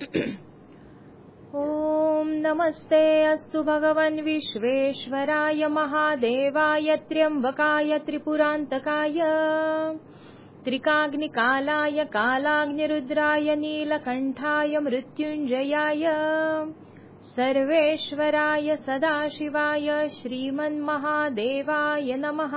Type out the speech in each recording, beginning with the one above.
ॐ नमस्ते अस्तु भगवन् विश्वेश्वराय महादेवाय त्र्यम्बकाय त्रिपुरान्तकाय त्रिकाग्निकालाय कालाग्निरुद्राय नीलकण्ठाय मृत्युञ्जयाय सर्वेश्वराय सदाशिवाय श्रीमन्महादेवाय नमः।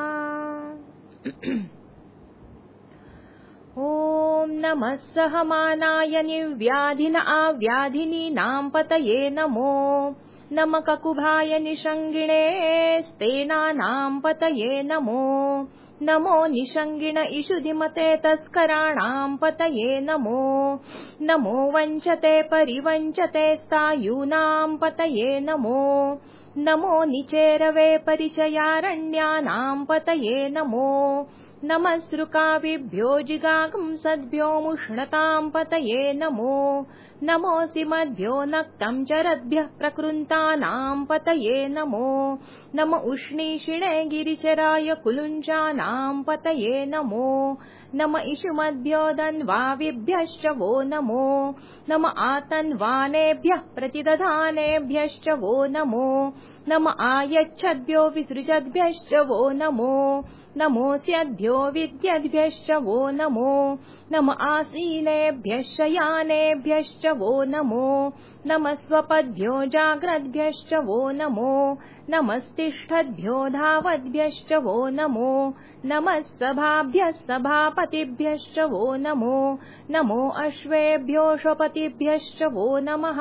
ॐ नमः सहमानाय निर्व्याधिन आव्याधिनीनां पतये नमो नमः ककुभाय निषङ्गिणे स्तेनानां पतये नमो नमो निषङ्गिण इषुधिमते तस्कराणां पतये नमो नमो वञ्चते परिवञ्चते स्थायूनां पतये नमो नमो निचेरवे परिचयारण्यानां पतये नमो नमस्रुकाविभ्यो जिगागं सद्भ्यो मुष्णतां पतये नमो नमोऽसि मद्भ्यो नक्तं चरद्भ्यः प्रकृन्तानां पतये नमो नम उष्णीषिणे गिरिचराय कुलुञ्चानां पतये नमो नम इषुमद्भ्यो दन्वाविभ्यश्च वो नमो नम आतन्वानेभ्यः प्रतिदधानेभ्यश्च वो नमो नम आयच्छद्भ्यो विसृजद्भ्यश्च वो नमो नमोऽस्यद्भ्यो विद्यद्भ्यश्च वो नमो नम आसीनेभ्यश्च यानेभ्यश्च वो नमो नम स्वपद्भ्यो जाग्रद्भ्यश्च वो नमो नमस्तिष्ठद्भ्यो धावद्भ्यश्च वो नमो नमः सभाभ्यः सभापतिभ्यश्च वो नमो नमो अश्वेभ्यो श्वपतिभ्यश्च वो नमः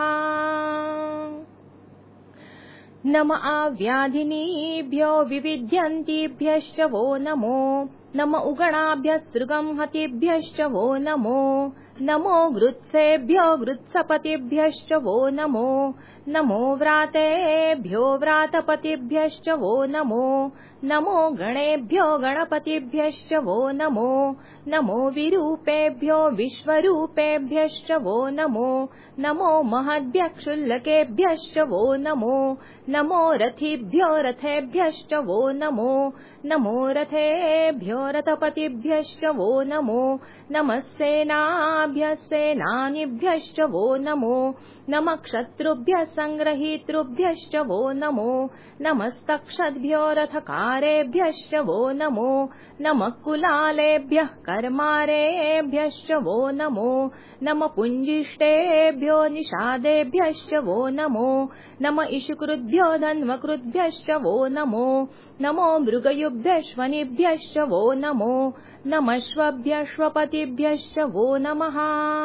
नम आव्याधिनीभ्यो विविध्यन्तीभ्यश्च वो नमो नम उगणाभ्यः सृगंहतिभ्यश्च वो नमो नमो गृत्सेभ्यो गृत्सपतिभ्यश्च वो नमो नमो व्रातेभ्यो व्रातपतिभ्यश्च वो नमो नमो गणेभ्यो गणपतिभ्यश्च वो नमो नमो विरूपेभ्यो विश्वरूपेभ्यश्च वो नमो नमो महद्भ्यः क्षुल्लकेभ्यश्च वो नमो नमो रथिभ्यो रथेभ्यश्च वो नमो नमो रथेभ्यो रथपतिभ्यश्च वो नमो नमः सेनाभ्यः सेनानिभ्यश्च वो नमो नमः क्षत्रुभ्यः संग्रहीतृभ्यश्च वो नमो नमस्तक्षद्भ्यो रथकारेभ्यश्च वो नमो नमः कुलालेभ्यः कर्मारेभ्यश्च वो नमो नमः पुञ्जिष्टेभ्यो निषादेभ्यश्च वो नमो नमः इषुकृद्भ्यो धन्वकृद्भ्यश्च वो नमो नमो मृगयुभ्यश्वनिभ्यश्च वो नमो नमः श्वभ्यश्वपतिभ्यश्च वो नमः।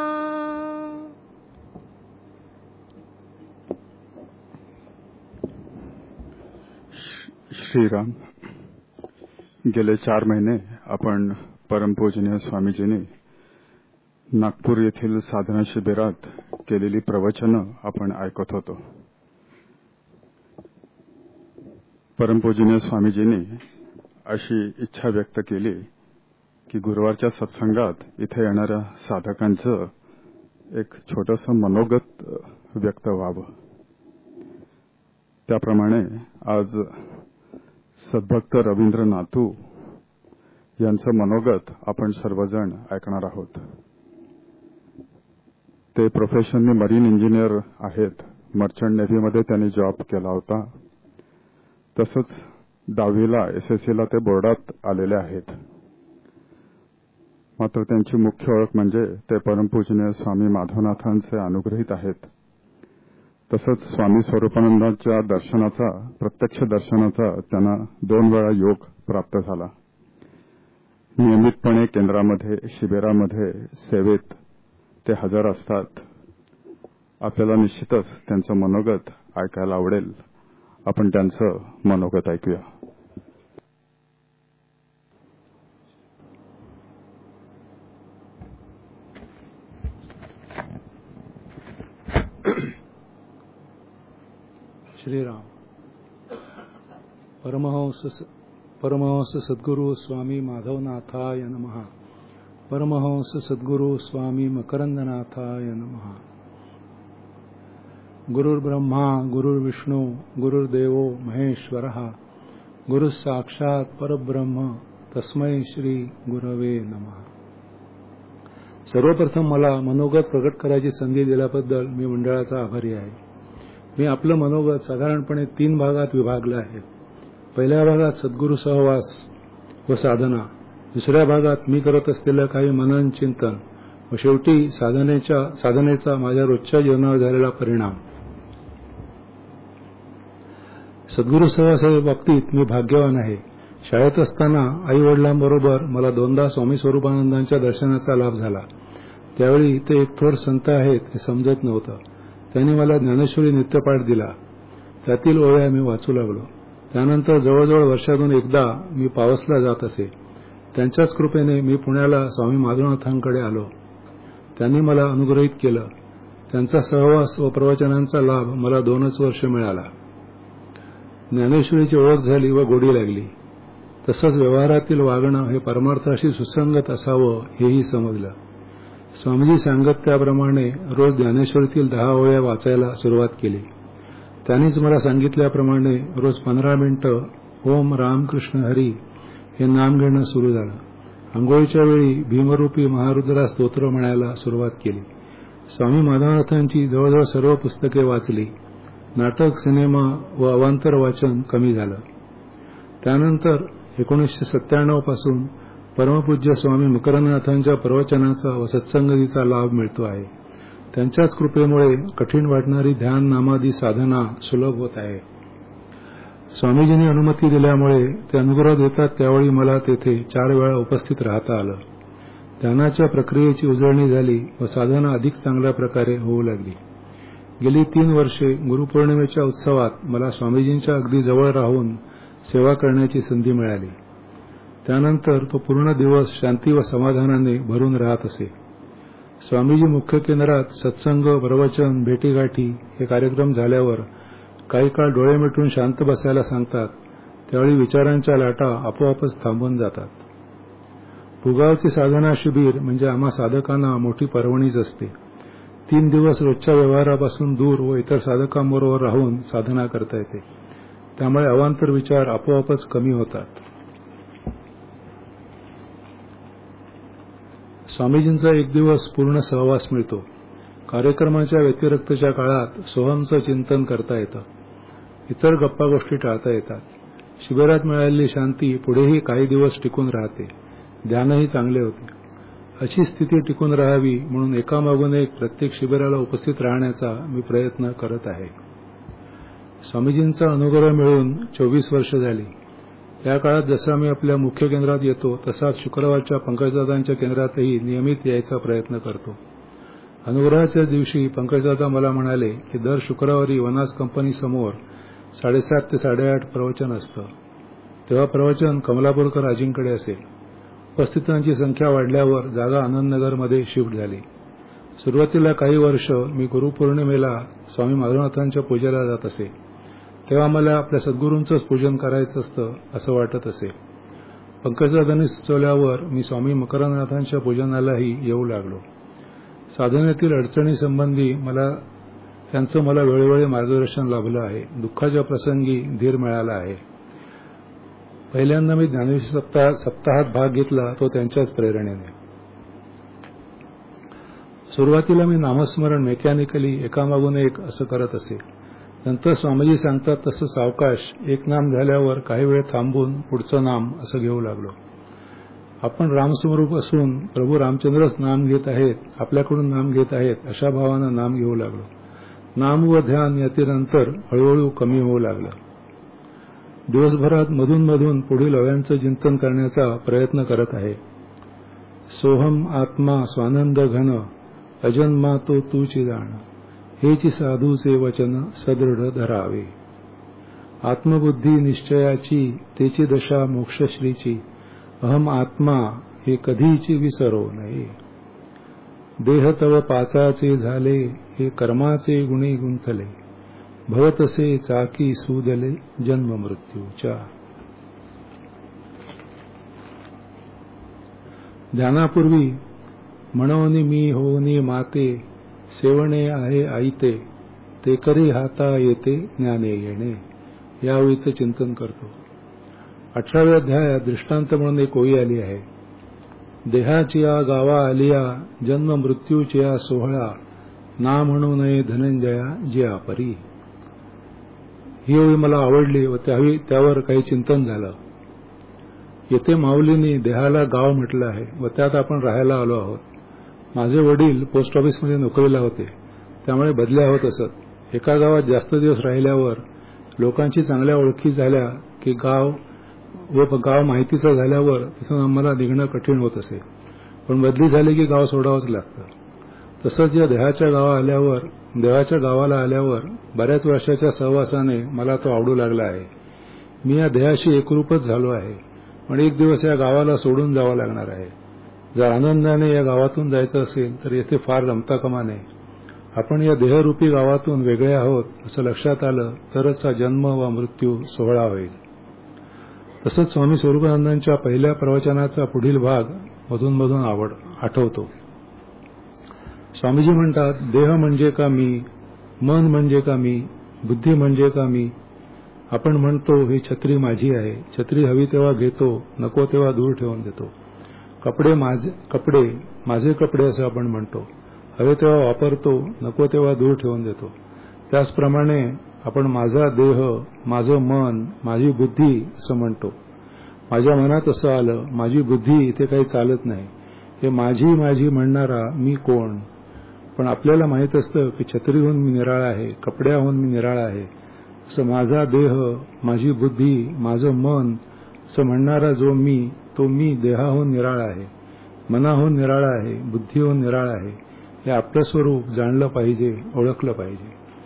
श्रीराम, गेले 4 महिने आपण परमपूजनीय स्वामीजींनी नागपूर येथील साधना शिबिरात केलेली प्रवचनं आपण ऐकत होतो. परमपूजनीय स्वामीजींनी अशी इच्छा व्यक्त केली की गुरुवारच्या सत्संगात इथे येणाऱ्या साधकांचं एक छोटंसं मनोगत व्यक्त व्हावं. त्याप्रमाणे आज सद्भक्त रवींद्र नातू यांचं मनोगत आपण सर्वजण ऐकणार आहोत. ते प्रोफेशनली मरीन इंजिनियर आहेत. मर्चंट नेव्हीमध्ये त्यांनी जॉब केला होता. तसंच 10वीला SSCला ते बोर्डात आलेले आहेत. मात्र त्यांची मुख्य ओळख म्हणजे ते परमपूजनीय स्वामी माधवनाथांचे अनुग्रहित आहेत. तसंच स्वामी स्वरूपानंदांच्या दर्शनाचा, प्रत्यक्ष दर्शनाचा त्यांना 2 वेळा योग प्राप्त झाला. नियमितपणे केंद्रामध्ये, शिबिरामध्ये, सेवेत ते हजर असतात. आपल्याला निश्चितच त्यांचं मनोगत ऐकायला आवडेल. आपण त्यांचं मनोगत ऐकूया. श्रीराम. परमहंस सद्गुरु स्वामी माधवनाथाय नमः. परमहंस सद्गुरु स्वामी मकरंदनाथाय नमः. गुरुर्ब्रह्मा गुरुर्विष्णु गुरुर्देवो महेश्वरः गुरुस्साक्षात् परब्रह्म तस्मै श्री गुरवे नमः. सर्वप्रथम मला मनोगत प्रकट करायची संधी दिल्याबद्दल मी मंडळाचा आभारी आहे. मी आपलं मनोगत साधारणपणे 3 भागात विभागलं आहे. पहिल्या भागात सद्गुरू सहवास व साधना, दुसऱ्या भागात मी करत असलेलं काही मनन चिंतन व शेवटी साधनेचा माझ्या रोजच्या जीवनावर झालेला परिणाम. सद्गुरू सहवासाच्या बाबतीत मी भाग्यवान आहे. शाळेत असताना आई वडिलांबरोबर मला 2दा स्वामी स्वरूपानंदांच्या दर्शनाचा लाभ झाला. त्यावेळी ते एक थोर संत आहेत हे समजत नव्हतं. त्यांनी मला ज्ञानेश्वरी नित्यपाठ दिला. त्यातील ओव्या मी वाचू लागलो. त्यानंतर जवळजवळ वर्षातून एकदा मी पावसला जात असे. त्यांच्याच कृपेने मी पुण्याला स्वामी माधवनाथांकडे आलो. त्यांनी मला अनुग्रहित केलं. त्यांचा सहवास व प्रवचनांचा लाभ मला 2च वर्ष मिळाला. ज्ञानेश्वरीची ओळख झाली व गोडी लागली. तसंच व्यवहारातील वागणं हे परमार्थाशी सुसंगत असावं हेही समजलं. स्वामीजी सांगत त्याप्रमाणे रोज ज्ञानेश्वरीतील 10 ओव्या वाचायला सुरुवात केली. त्यांनीच मला सांगितल्याप्रमाणे रोज 15 मिनिटं ओम रामकृष्ण हरी हे नाम घेणं सुरू झालं. आंघोळीच्या वेळी भीमरूपी महारुद्रा स्तोत्र म्हणायला सुरुवात केली. स्वामी माधवनाथांची जवळजवळ सर्व पुस्तके वाचली. नाटक, सिनेमा व अवांतर वाचन कमी झालं. त्यानंतर 1997 पासून परमपूज्य स्वामी मकरंदनाथांच्या प्रवचनाचा व सत्संगतीचा लाभ मिळतो आहे. त्यांच्याच कृपेमुळे कठीण वाटणारी ध्यान नामादी साधना सुलभ होत आहे. स्वामीजींनी अनुमती दिल्यामुळे ते अनुग्रह देतात त्यावेळी मला तेथे 4 वेळा उपस्थित राहता आलं. ध्यानाच्या प्रक्रियेची उजळणी झाली व साधना अधिक चांगल्या प्रकारे होऊ लागली. गेली 3 वर्षे गुरुपौर्णिमेच्या उत्सवात मला स्वामीजींच्या अगदी जवळ राहून सेवा करण्याची संधी मिळाली. त्यानंतर तो पूर्ण दिवस शांती व समाधानाने भरून राहत असे. स्वामीजी मुख्य केंद्रात सत्संग, प्रवचन, भेटीगाठी हे कार्यक्रम झाल्यावर काही काळ डोळे मिटून शांत बसायला सांगतात. त्यावेळी विचारांच्या लाटा आपोआपच थांबून जातात. भुगावचे साधना शिबिर म्हणजे आम्हा साधकांना मोठी पर्वणीच असते. 3 दिवस रोजच्या व्यवहारापासून दूर व इतर साधकांबरोबर राहून साधना करता येते. त्यामुळे अवांतर विचार आपोआपच कमी होतात. स्वामीजींचा 1 दिवस पूर्ण सहवास मिळतो. कार्यक्रमाच्या व्यतिरिक्तच्या काळात सोहमचं चिंतन करता येतं. इतर गप्पा गोष्टी टाळता येतात. शिबिरात मिळालेली शांती पुढेही काही दिवस टिकून राहते. ध्यानही चांगले होते. अशी स्थिती टिकून राहावी म्हणून एकामागून एक प्रत्येक शिबिराला उपस्थित राहण्याचा मी प्रयत्न करत आहे. स्वामीजींचा अनुग्रह मिळून 24 वर्ष झाली. या काळात जसा मी आपल्या मुख्य केंद्रात येतो तसाच शुक्रवारच्या पंकजदादांच्या केंद्रातही नियमित यायचा प्रयत्न करतो. अनुग्रहाच्या दिवशी पंकजदादा मला म्हणाले की दर शुक्रवारी वनाज कंपनी समोर 7:30 ते 8:30 प्रवचन असतं. तेव्हा प्रवचन कमलापूरकर आजींकडे असेल. उपस्थितांची संख्या वाढल्यावर जागा आनंदनगरमध्ये शिफ्ट झाली. सुरुवातीला काही वर्ष मी गुरुपौर्णिमेला स्वामी माधवनाथांच्या पूजेला जात असे. तेव्हा मला आपल्या सद्गुरूंचंच पूजन करायचं असतं असं वाटत असे. पंकजदादांनी सुचवल्यावर मी स्वामी मकरंदनाथांच्या पूजनालाही येऊ लागलो. साधनेतील अडचणीसंबंधी त्यांचं मला वेळोवेळी मार्गदर्शन लाभलं आहे. दुःखाच्या प्रसंगी धीर मिळाला आहे. पहिल्यांदा मी ज्ञानेश्वरी सप्ताहात भाग घेतला तो त्यांच्याच प्रेरणेने. सुरुवातीला मी नामस्मरण मेकॅनिकली एकामागून एक असं करत असे. नंतर स्वामीजी सांगतात तसं सावकाश एक नाम झाल्यावर काही वेळ थांबून पुढचं नाम असं घेऊ लागलो. आपण रामस्वरूप असून प्रभू रामचंद्रच नाम घेत आहेत, आपल्याकडून नाम घेत आहेत अशा भावानं नाम घेऊ लागलो. नाम व ध्यान यातील अंतर हळूहळू कमी होऊ लागलं. दिवसभरात मधून मधून पुढील ओव्यांचं चिंतन करण्याचा प्रयत्न करत आहे. सोहम आत्मा स्वानंद घन अजन्मा तो तूची जाण हेची साधूचे वचन सदृढ धरावे. आत्मबुद्धी निश्चयाची तेची दशा मोक्षश्रीची अहम आत्मा हे कधीची विसरो नये. देह तव पाचाचे झाले हे कर्माचे गुणी गुंतले भवतसे चाकी सूदले जन्म मृत्यूच्या. ध्यानापूर्वी म्हणोनी मी होनी माते सेवणे आहे आईते ते करी हाता येते ज्ञाने येणे या ओळीचं चिंतन करतो. 18व्या अध्यायात दृष्टांत म्हणून एक ओळी आली आहे. देहाचिया गावा आलिया जन्म मृत्यूचिया सोहळा ना म्हणू नये धनंजया जिया परी. ही ओळी मला आवडली व त्यावर काही चिंतन झालं. येथे माऊलींनी देहाला गाव म्हटलं आहे व त्यात आपण राहायला आलो आहोत. माझे वडील पोस्ट ऑफिसमध्ये नोकरीला होते, त्यामुळे बदल्या होत असत. एका गावात जास्त दिवस राहिल्यावर लोकांची चांगल्या ओळखी झाल्या की गाव माहितीचं झाल्यावर तिथून आम्हाला निघणं कठीण होत असे. पण बदली झाली की गाव सोडावंच लागतं. तसंच या देवाच्या गावाला आल्यावर बऱ्याच वर्षाच्या सहवासाने मला तो आवडू लागला आहे. मी या देहाशी एकरूपच झालो आहे. पण एक दिवस या गावाला सोडून जावं लागणार आहे. जर आनंदाने या गावातून जायचं असेल तर येथे फार रमता कामा नये. आपण या देहरूपी गावातून वेगळे आहोत असं लक्षात आलं तरच हा जन्म व मृत्यू सोहळा होईल. तसंच स्वामी स्वरूपानंदांच्या पहिल्या प्रवचनाचा पुढील भाग मधून मधून आठवतो. स्वामीजी म्हणतात, देह म्हणजे का मी, मन म्हणजे का मी, बुद्धी म्हणजे का मी. आपण म्हणतो ही छत्री माझी आहे, छत्री हवी तेव्हा घेतो, नको तेव्हा दूर ठेवून देतो. कपडे माझे कपडे असं आपण म्हणतो, हवे तेव्हा वापरतो, नको तेव्हा दूर ठेवून देतो. त्याचप्रमाणे आपण माझा देह, माझं मन, माझी बुद्धी असं म्हणतो. माझ्या मनात असं आलं, माझी बुद्धी इथे काही चालत नाही. हे माझी म्हणणारा मी कोण? पण आपल्याला माहित असतं की छत्रीहून मी निराळा आहे, कपड्याहून मी निराळा आहे. असं माझा देह, माझी बुद्धी, माझं मन असं म्हणणारा जो मी, तो मी देहाहून निराळा आहे, मनाहून निराळा आहे, बुद्धीहून निराळा आहे. हे आपलं स्वरूप जाणलं पाहिजे, ओळखलं पाहिजे.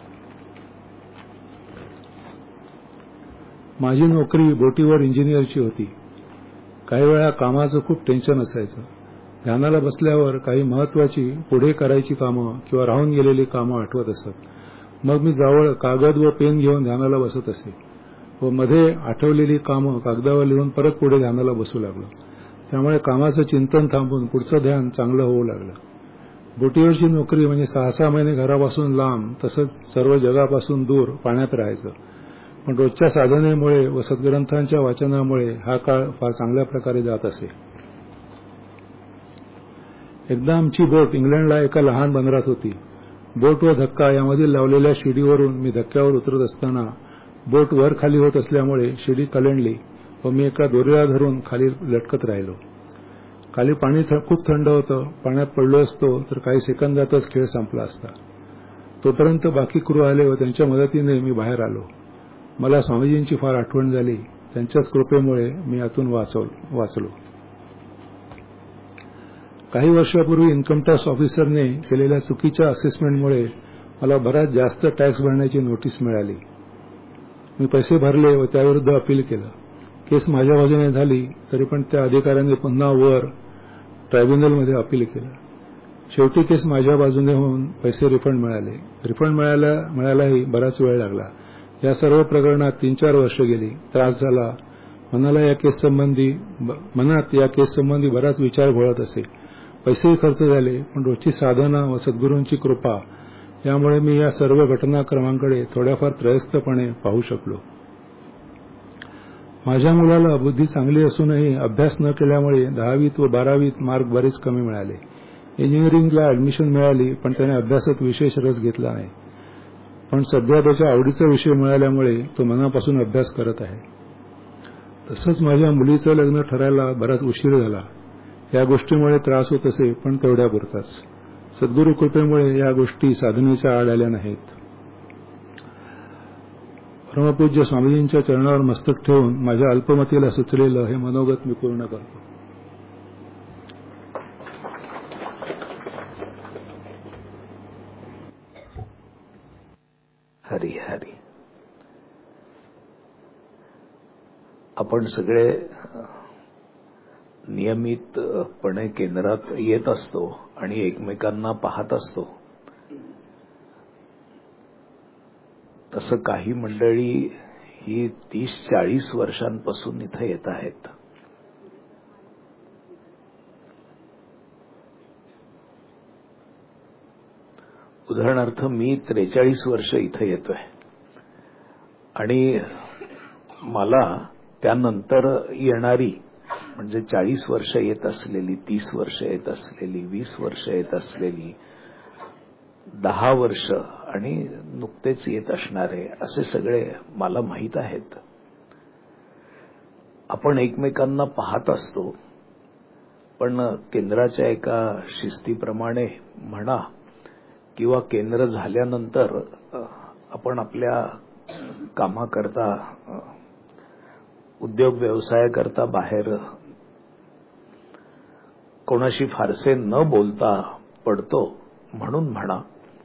माझी नोकरी बोटीवर इंजिनियरची होती. काही वेळा कामाचं खूप टेन्शन असायचं. ध्यानाला बसल्यावर काही महत्वाची पुढे करायची कामं किंवा राहून गेलेली कामं आठवत असत. मग मी जवळ कागद व पेन घेऊन ध्यानाला बसत असे व मध्ये आठवलेली कामं कागदावर लिहून परत पुढे ध्यानाला बसू लागलो. त्यामुळे कामाचं चिंतन थांबून पुढचं ध्यान चांगलं होऊ लागलं. बोटीवरची नोकरी म्हणजे 6-6 महिने घरापासून लांब, तसंच सर्व जगापासून दूर पाण्यात राहायचं. पण रोजच्या साधनेमुळे व सद्ग्रंथांच्या वाचनामुळे हा काळ फार चांगल्या प्रकारे जात असे. एकदा आमची बोट इंग्लंडला एका लहान बंदरात होती. बोट व धक्का यामधील लावलेल्या शिडीवरून मी धक्क्यावर उतरत असताना बोट वर खाली होत असल्यामुळे शिडी कलंडली व मी एका दोरीला धरून खाली लटकत राहिलो. खाली पाणी खूप थंड होतं. पाण्यात पडलो असतो तर काही सेकंदातच खेळ संपला असता. तोपर्यंत बाकी क्रू आले व त्यांच्या मदतीने मी बाहेर आलो. मला स्वामीजींची फार आठवण झाली. त्यांच्याच कृपेमुळे मी यातून वाचलो. काही वर्षापूर्वी इन्कम टॅक्स ऑफिसरने केलेल्या चुकीच्या असेसमेंटमुळे मला बराच जास्त टॅक्स भरण्याची नोटीस मिळाली. मी पैसे भरले व त्याविरुद्ध अपील केलं. केस माझ्या बाजूने झाली तरी पण त्या अधिकाऱ्यांनी पुन्हा वर ट्रायब्युनलमध्ये अपील केलं. शेवटी केस माझ्या बाजूने होऊन पैसे रिफंड मिळाले. रिफंड मिळायलाही बराच वेळ लागला. या सर्व प्रकरणात 3-4 वर्ष गेली. त्रास झाला. मनात या केस संबंधी बराच विचार घोळत असे. पैसेही खर्च झाले. पण रोजची साधना व सद्गुरूंची कृपा यामुळे मी या सर्व घटनाक्रमांकडे थोड्याफार त्रयस्थपणे पाहू शकलो. माझ्या मुलाला बुद्धी चांगली असूनही अभ्यास न केल्यामुळे 10वीत व 12वीत मार्क बरेच कमी मिळाले. इंजिनिअरिंगला ऍडमिशन मिळाली पण त्याने अभ्यासात विशेष रस घेतला नाही. पण सध्या त्याच्या आवडीचा विषय मिळाल्यामुळे तो मनापासून अभ्यास करत आहे. तसंच माझ्या मुलीचं लग्न ठरायला बराच उशीर झाला. या गोष्टीमुळे त्रास होत असे पण तेवढ्यापुरताच. सद्गुरू कृपेमुळे या गोष्टी साधनेच्या आड आल्या नाहीत. परमपूज्य स्वामीजींच्या चरणावर मस्तक ठेवून माझ्या अल्पमतीला सुचलेलं हे मनोगत मी पूर्ण करतो. हरी हरी. आपण सगळे नियमितपणे केंद्रात येत असतो आणि एकमेकांना पाहत असतो. तसं काही मंडळी ही 30-40 वर्षांपासून इथे येत आहेत. उदाहरणार्थ मी 43 वर्ष इथे येतोय आणि मला त्यानंतर येणारी म्हणजे 40 वर्ष येत असलेली, 30 वर्ष येत असलेली, 20 वर्ष येत असलेली, 10 वर्ष आणि नुकतेच येत असणारे असे सगळे मला माहीत आहेत. आपण एकमेकांना पाहत असतो, पण केंद्राच्या एका शिस्तीप्रमाणे म्हणा किंवा केंद्र झाल्यानंतर आपण आपल्या कामाकरता, उद्योग व्यवसायाकरता बाहेर कोणाशी फारसे न बोलता पडतो म्हणून म्हणा,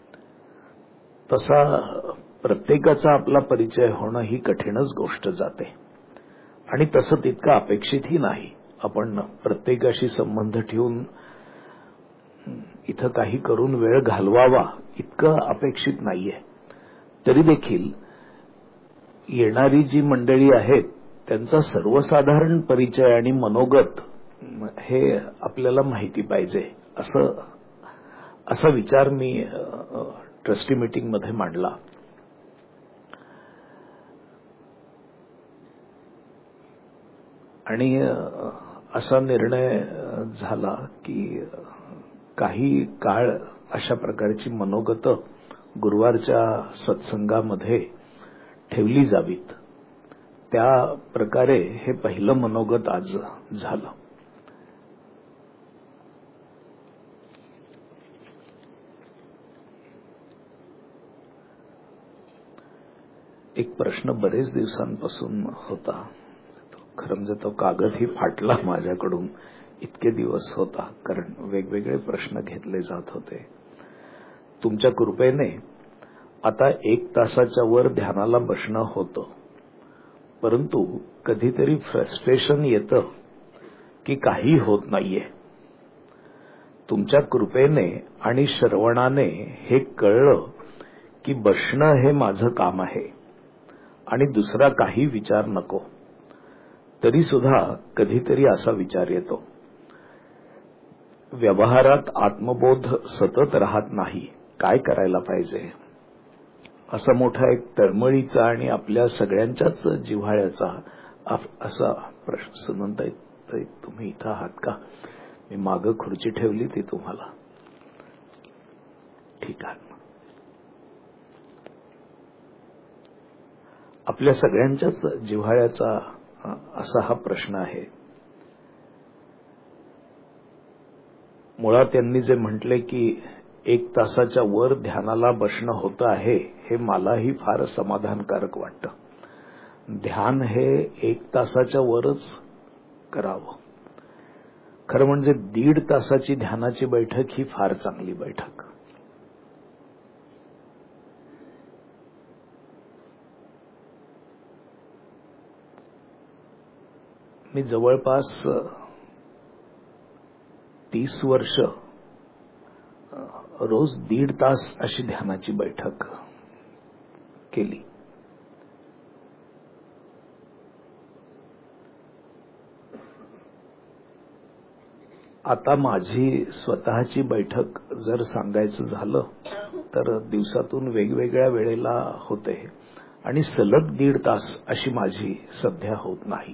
तसा प्रत्येकाचा आपला परिचय होणं ही कठीणच गोष्ट जाते आणि तसं तितकं अपेक्षितही नाही. आपण प्रत्येकाशी संबंध ठेवून इथं काही करून वेळ घालवावा इतकं अपेक्षित नाहीये. तरी देखील येणारी जी मंडळी आहेत त्यांचा सर्वसाधारण परिचय आणि मनोगत हे आपल्याला माहिती पाहिजे, असा विचार मी ट्रस्टी मीटिंगमध्ये मांडला. आणि असा निर्णय झाला की काही काळ अशा प्रकारची मनोगतं गुरुवारच्या सत्संगामध्ये ठेवली जावीत. त्या प्रकारे हे पहिलं मनोगत आज झालं. एक प्रश्न बरेच दिवसांपासून होता. खरं म्हणजे तो कागदही फाटला माझ्याकडून, इतके दिवस होता, कारण वेगवेगळे प्रश्न घेतले जात होते. तुमच्या कृपेने आता 1 तासाच्या वर ध्यानाला बसणं होतं, परंतु कधीतरी फ्रस्ट्रेशन येतं की काही होत नाहीये. तुमच्या कृपेने आणि श्रवणाने हे कळलं की बसणं हे माझं काम आहे आणि दुसरा काही विचार नको. तरी सुद्धा कधीतरी असा विचार येतो, व्यवहारात आत्मबोध सतत राहत नाही, काय करायला पाहिजे. असा मोठा एक तळमळीचा आणि आपल्या सगळ्यांच्याच जिव्हाळ्याचा असा प्रश्न. सुनंदाताई, तुम्ही इथं आहात का? मी मागं खुर्ची ठेवली ती तुम्हाला. ठीक आहे. आपल्या सगळ्यांच्याच जिव्हाळ्याचा असा हा प्रश्न आहे. मुळात त्यांनी जे म्हटले की 1 तासाच्या वर ध्यानाला बसणं होतं आहे, हे मलाही फार समाधानकारक वाटतं. ध्यान हे 1 तासाच्या वरच करावं. खरं म्हणजे 1.5 तासाची ध्यानाची बैठक ही फार चांगली बैठक. मी जवळपास 30 वर्ष रोज 1.5 तास अशी ध्यानाची बैठक केली. आता माझी स्वतःची बैठक जर सांगायचं झालं तर दिवसातून वेगवेगळ्या वेळेला होते आणि सलग 1.5 तास अशी माझी सध्या होत नाही.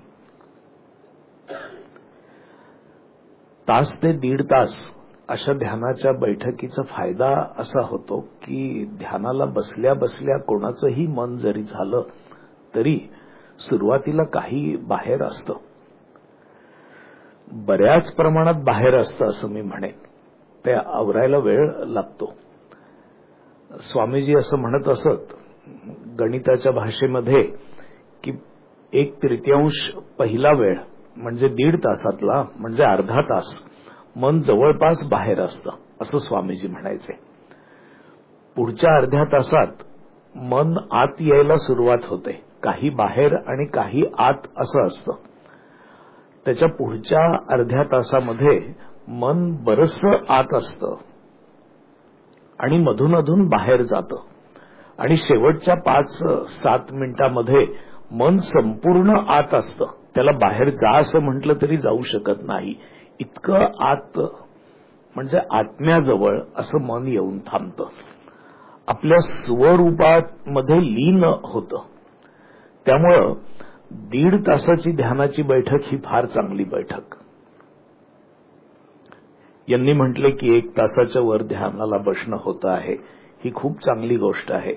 तास ते 1.5 तास अशा ध्यानाच्या बैठकीचा फायदा असा होतो की ध्यानाला बसल्या बसल्या कोणाचंही मन जरी झालं तरी सुरुवातीला काही बाहेर असतं, बऱ्याच प्रमाणात बाहेर असतं असं मी म्हणेन. ते आवरायला वेळ लागतो. स्वामीजी असं म्हणत असत गणिताच्या भाषेमध्ये की 1/3 पहिला वेळ म्हणजे 1.5 तासातला म्हणजे अर्धा तास मन जवळपास बाहेर असतं असं स्वामीजी म्हणायचे. पुढच्या अर्ध्या तासात मन आत यायला सुरुवात होते, काही बाहेर आणि काही आत असं असतं. त्याच्या पुढच्या अर्ध्या तासामध्ये मन बरंचसं आत असतं आणि मधून अधून बाहेर जातं आणि शेवटच्या 5-7 मिनिटांमध्ये मन संपूर्ण आत असतं. त्याला बाहेर जा असं म्हटलं तरी जाऊ शकत नाही, इतकं आत म्हणजे आत्म्याजवळ असं मन येऊन थांबतं, आपल्या स्वरूपामध्ये लीन होतं. त्यामुळं 1.5 तासाची ध्यानाची बैठक ही फार चांगली बैठक. यांनी म्हटले की 1 तासाच्या वर ध्यानाला बसणं होतं आहे, ही खूप चांगली गोष्ट आहे.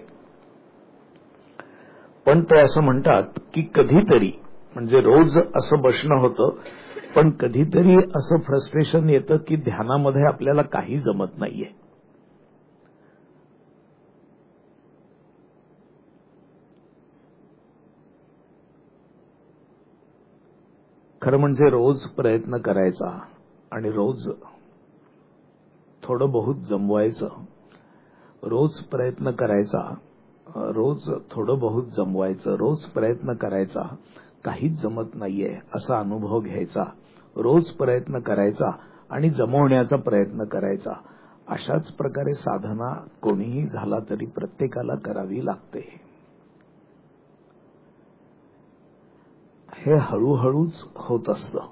पण ते असं म्हणतात की कधीतरी, म्हणजे रोज असं बसणं होतं, पण कधीतरी असं फ्रस्ट्रेशन येतं की ध्यानामध्ये आपल्याला काही जमत नाहीये. खरं म्हणजे रोज प्रयत्न करायचा आणि रोज थोडं बहुत जमवायचं, रोज प्रयत्न करायचा, रोज थोडं बहुत जमवायचं, रोज प्रयत्न करायचा, काहीच जमत नाहीये असा अनुभव घ्यायचा, रोज प्रयत्न करायचा आणि जमवण्याचा प्रयत्न करायचा. अशाच प्रकारे साधना कोणीही झाला तरी प्रत्येकाला करावी लागते. हे हळूहळूच होत असतं.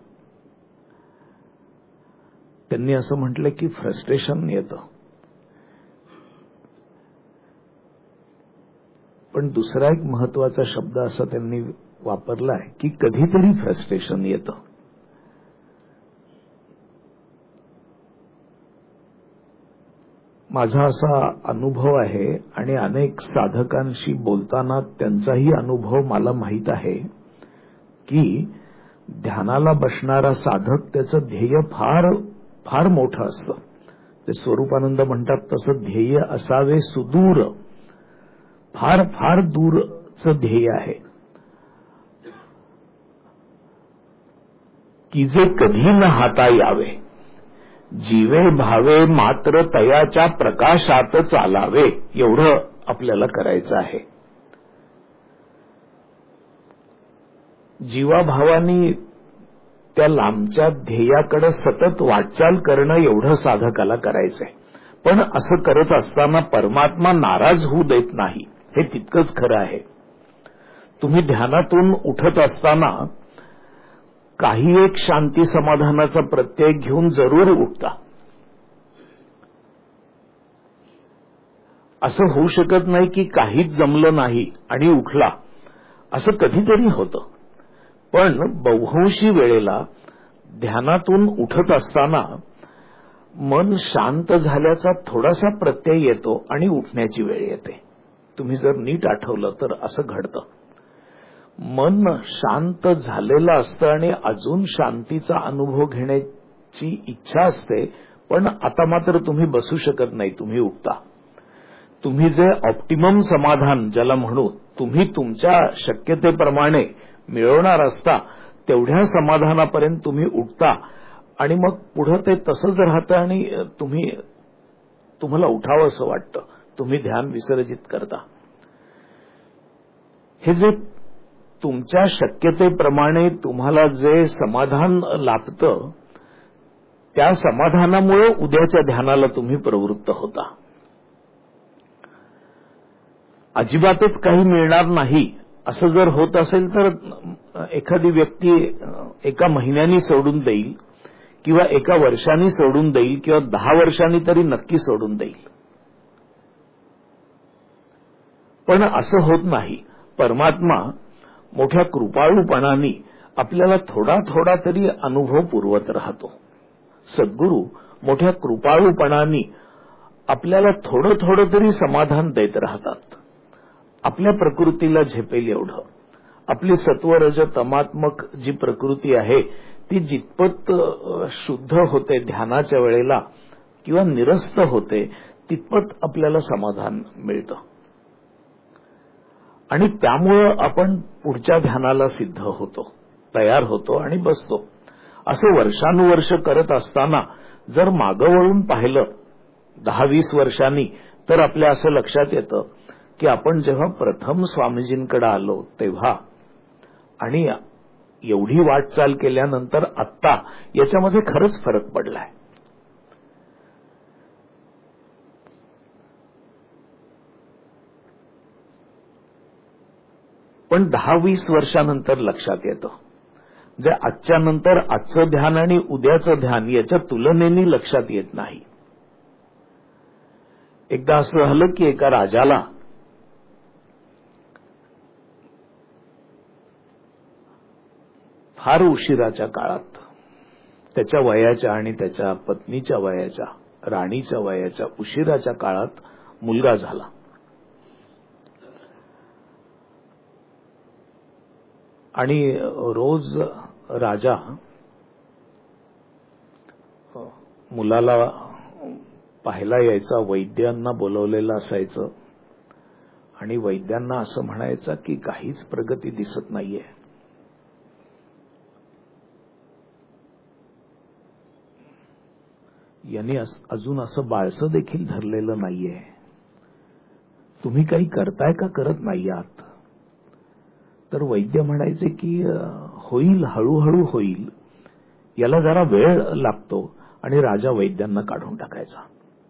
त्यांनी असं म्हटलं की फ्रस्ट्रेशन येतं, पण दुसरा एक महत्वाचा शब्द असा त्यांनी वापरलाय की कधीतरी फ्रस्ट्रेशन येतं. माझा असा अनुभव आहे आणि अनेक साधकांशी बोलताना त्यांचाही अनुभव मला माहीत आहे की ध्यानाला बसणारा साधक त्याचं ध्येय फार फार मोठं असतं. ते स्वरूपानंद म्हणतात तसं ध्येय असावे सुदूर, फार फार दूरचं ध्येय आहे की जे कधी न हाता यावे, जीवे भावे मात्र तयाच्या प्रकाशात चालावे, एवढं आपल्याला करायचं आहे. जीवाभावानी त्या लांबच्या ध्येयाकडे सतत वाटचाल करणं एवढं साधकाला करायचंय. पण असं करत असताना परमात्मा नाराज होऊ देत नाही, हे तितकंच खरं आहे. तुम्ही ध्यानातून उठत असताना काही एक शांती समाधानाचा प्रत्यय घेऊन जरूर उठता. असं होऊ शकत नाही की काहीच जमलं नाही आणि उठला, असं कधीतरी होतं. पण बहुंशी वेळेला ध्यानातून उठत असताना मन शांत झाल्याचा थोडासा प्रत्यय येतो आणि उठण्याची वेळ येते. तुम्ही जर नीट आठवलं तर असं घडतं. मन शांत झालेलं असतं आणि अजून शांतीचा अनुभव घेण्याची इच्छा असते, पण आता मात्र तुम्ही बसू शकत नाही, तुम्ही उठता. तुम्ही जे ऑप्टिमम समाधान ज्याला म्हणू, तुम्ही तुमच्या शक्यतेप्रमाणे मिळवणार असता तेवढ्या समाधानापर्यंत तुम्ही उठता आणि मग पुढं ते तसंच राहतं आणि तुम्हाला उठावं असं वाटतं, तुम्ही ध्यान विसर्जित करता. हे जे तुमच्या शक्यतेप्रमाणे तुम्हाला जे समाधान लाभतं त्या समाधानामुळे उद्याच्या ध्यानाला तुम्ही प्रवृत्त होता. अजिबातच काही मिळणार नाही असं जर होत असेल तर एखादी व्यक्ती 1 महिन्यानी सोडून देईल किंवा 1 वर्षांनी सोडून देईल किंवा 10 वर्षांनी तरी नक्की सोडून देईल. पण असं होत नाही. परमात्मा मोठ्या कृपाळूपणाने आपल्याला थोडा थोडा तरी अनुभव पुरवत राहतो. सद्गुरू मोठ्या कृपाळूपणाने आपल्याला थोडं थोडं तरी समाधान देत राहतात. आपल्या प्रकृतीला झेपेल एवढं. आपली सत्वरज तमात्मक जी प्रकृती आहे ती जितपत शुद्ध होते ध्यानाच्या वेळेला किंवा निरस्त होते तितपत आपल्याला समाधान मिळतं आणि त्यामुळं आपण पुढच्या ध्यानाला सिद्ध होतो, तयार होतो आणि बसतो. असं वर्षानुवर्ष करत असताना जर मागं वळून पाहिलं 10-20 वर्षांनी तर आपल्या असं लक्षात येतं की आपण जेव्हा प्रथम स्वामीजींकडे आलो तेव्हा आणि एवढी वाटचाल केल्यानंतर आत्ता याच्यामध्ये खरंच फरक पडलाय. पण 10-20 वर्षानंतर लक्षात येतं. जे आजच्या नंतर आजचं ध्यान आणि उद्याचं ध्यान याच्या तुलनेने लक्षात येत नाही. एकदा असं झालं की एका राजाला फार उशिराच्या काळात त्याच्या वयाच्या आणि त्याच्या पत्नीच्या वयाच्या, राणीच्या वयाच्या उशिराच्या काळात मुलगा झाला. आणि रोज राजा मुलाला पाहायला यायचा, वैद्यांना बोलवलेलं असायचं आणि वैद्यांना असं म्हणायचं की काहीच प्रगती दिसत नाहीये. यांनी अजून असं बाळसं देखील धरलेलं नाहीये, तुम्ही काही करताय का करत नाही आहात. तर वैद्य म्हणायचे की होईल, हळूहळू होईल, याला जरा वेळ लागतो, आणि राजा वैद्यांना काढून टाकायचा.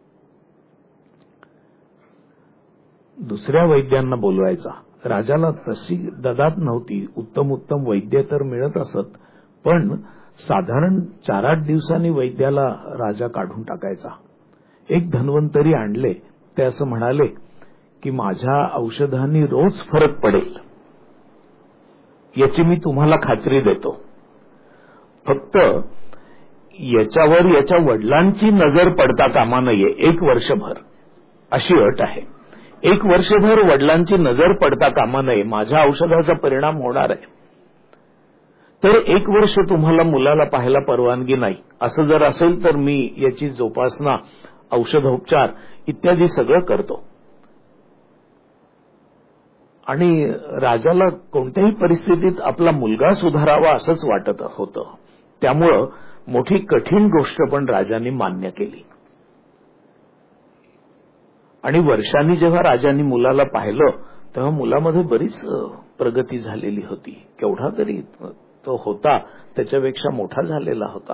दुसऱ्या वैद्यांना बोलवायचा. राजाला तशी ददात नव्हती, उत्तम उत्तम वैद्य तर मिळत असत, पण साधारण 4-8 दिवसांनी वैद्याला राजा काढून टाकायचा. एक धन्वंतरी आणले, ते असं म्हणाले की माझ्या औषधांनी रोज फरक पडेल, याची मी तुम्हाला खात्री देतो, फक्त याच्यावर याच्या वडिलांची नजर पडता कामा नये 1 वर्षभर, अशी अट आहे. 1 वर्षभर वडिलांची नजर पडता कामा नये, माझ्या औषधाचा परिणाम होणार आहे. तर 1 वर्ष तुम्हाला मुलाला पाहायला परवानगी नाही, असं जर असेल तर मी याची जोपासना, औषधोपचार इत्यादी सगळं करतो. आणि राजाला कोणत्याही परिस्थितीत आपला मुलगा सुधारावा असंच वाटत होतं. त्यामुळं मोठी कठीण गोष्ट पण राजांनी मान्य केली. आणि वर्षांनी जेव्हा राजांनी मुलाला पाहिलं तेव्हा मुलामध्ये बरीच प्रगती झालेली होती. केवढा तरी तो होता, त्याच्यापेक्षा मोठा झालेला होता.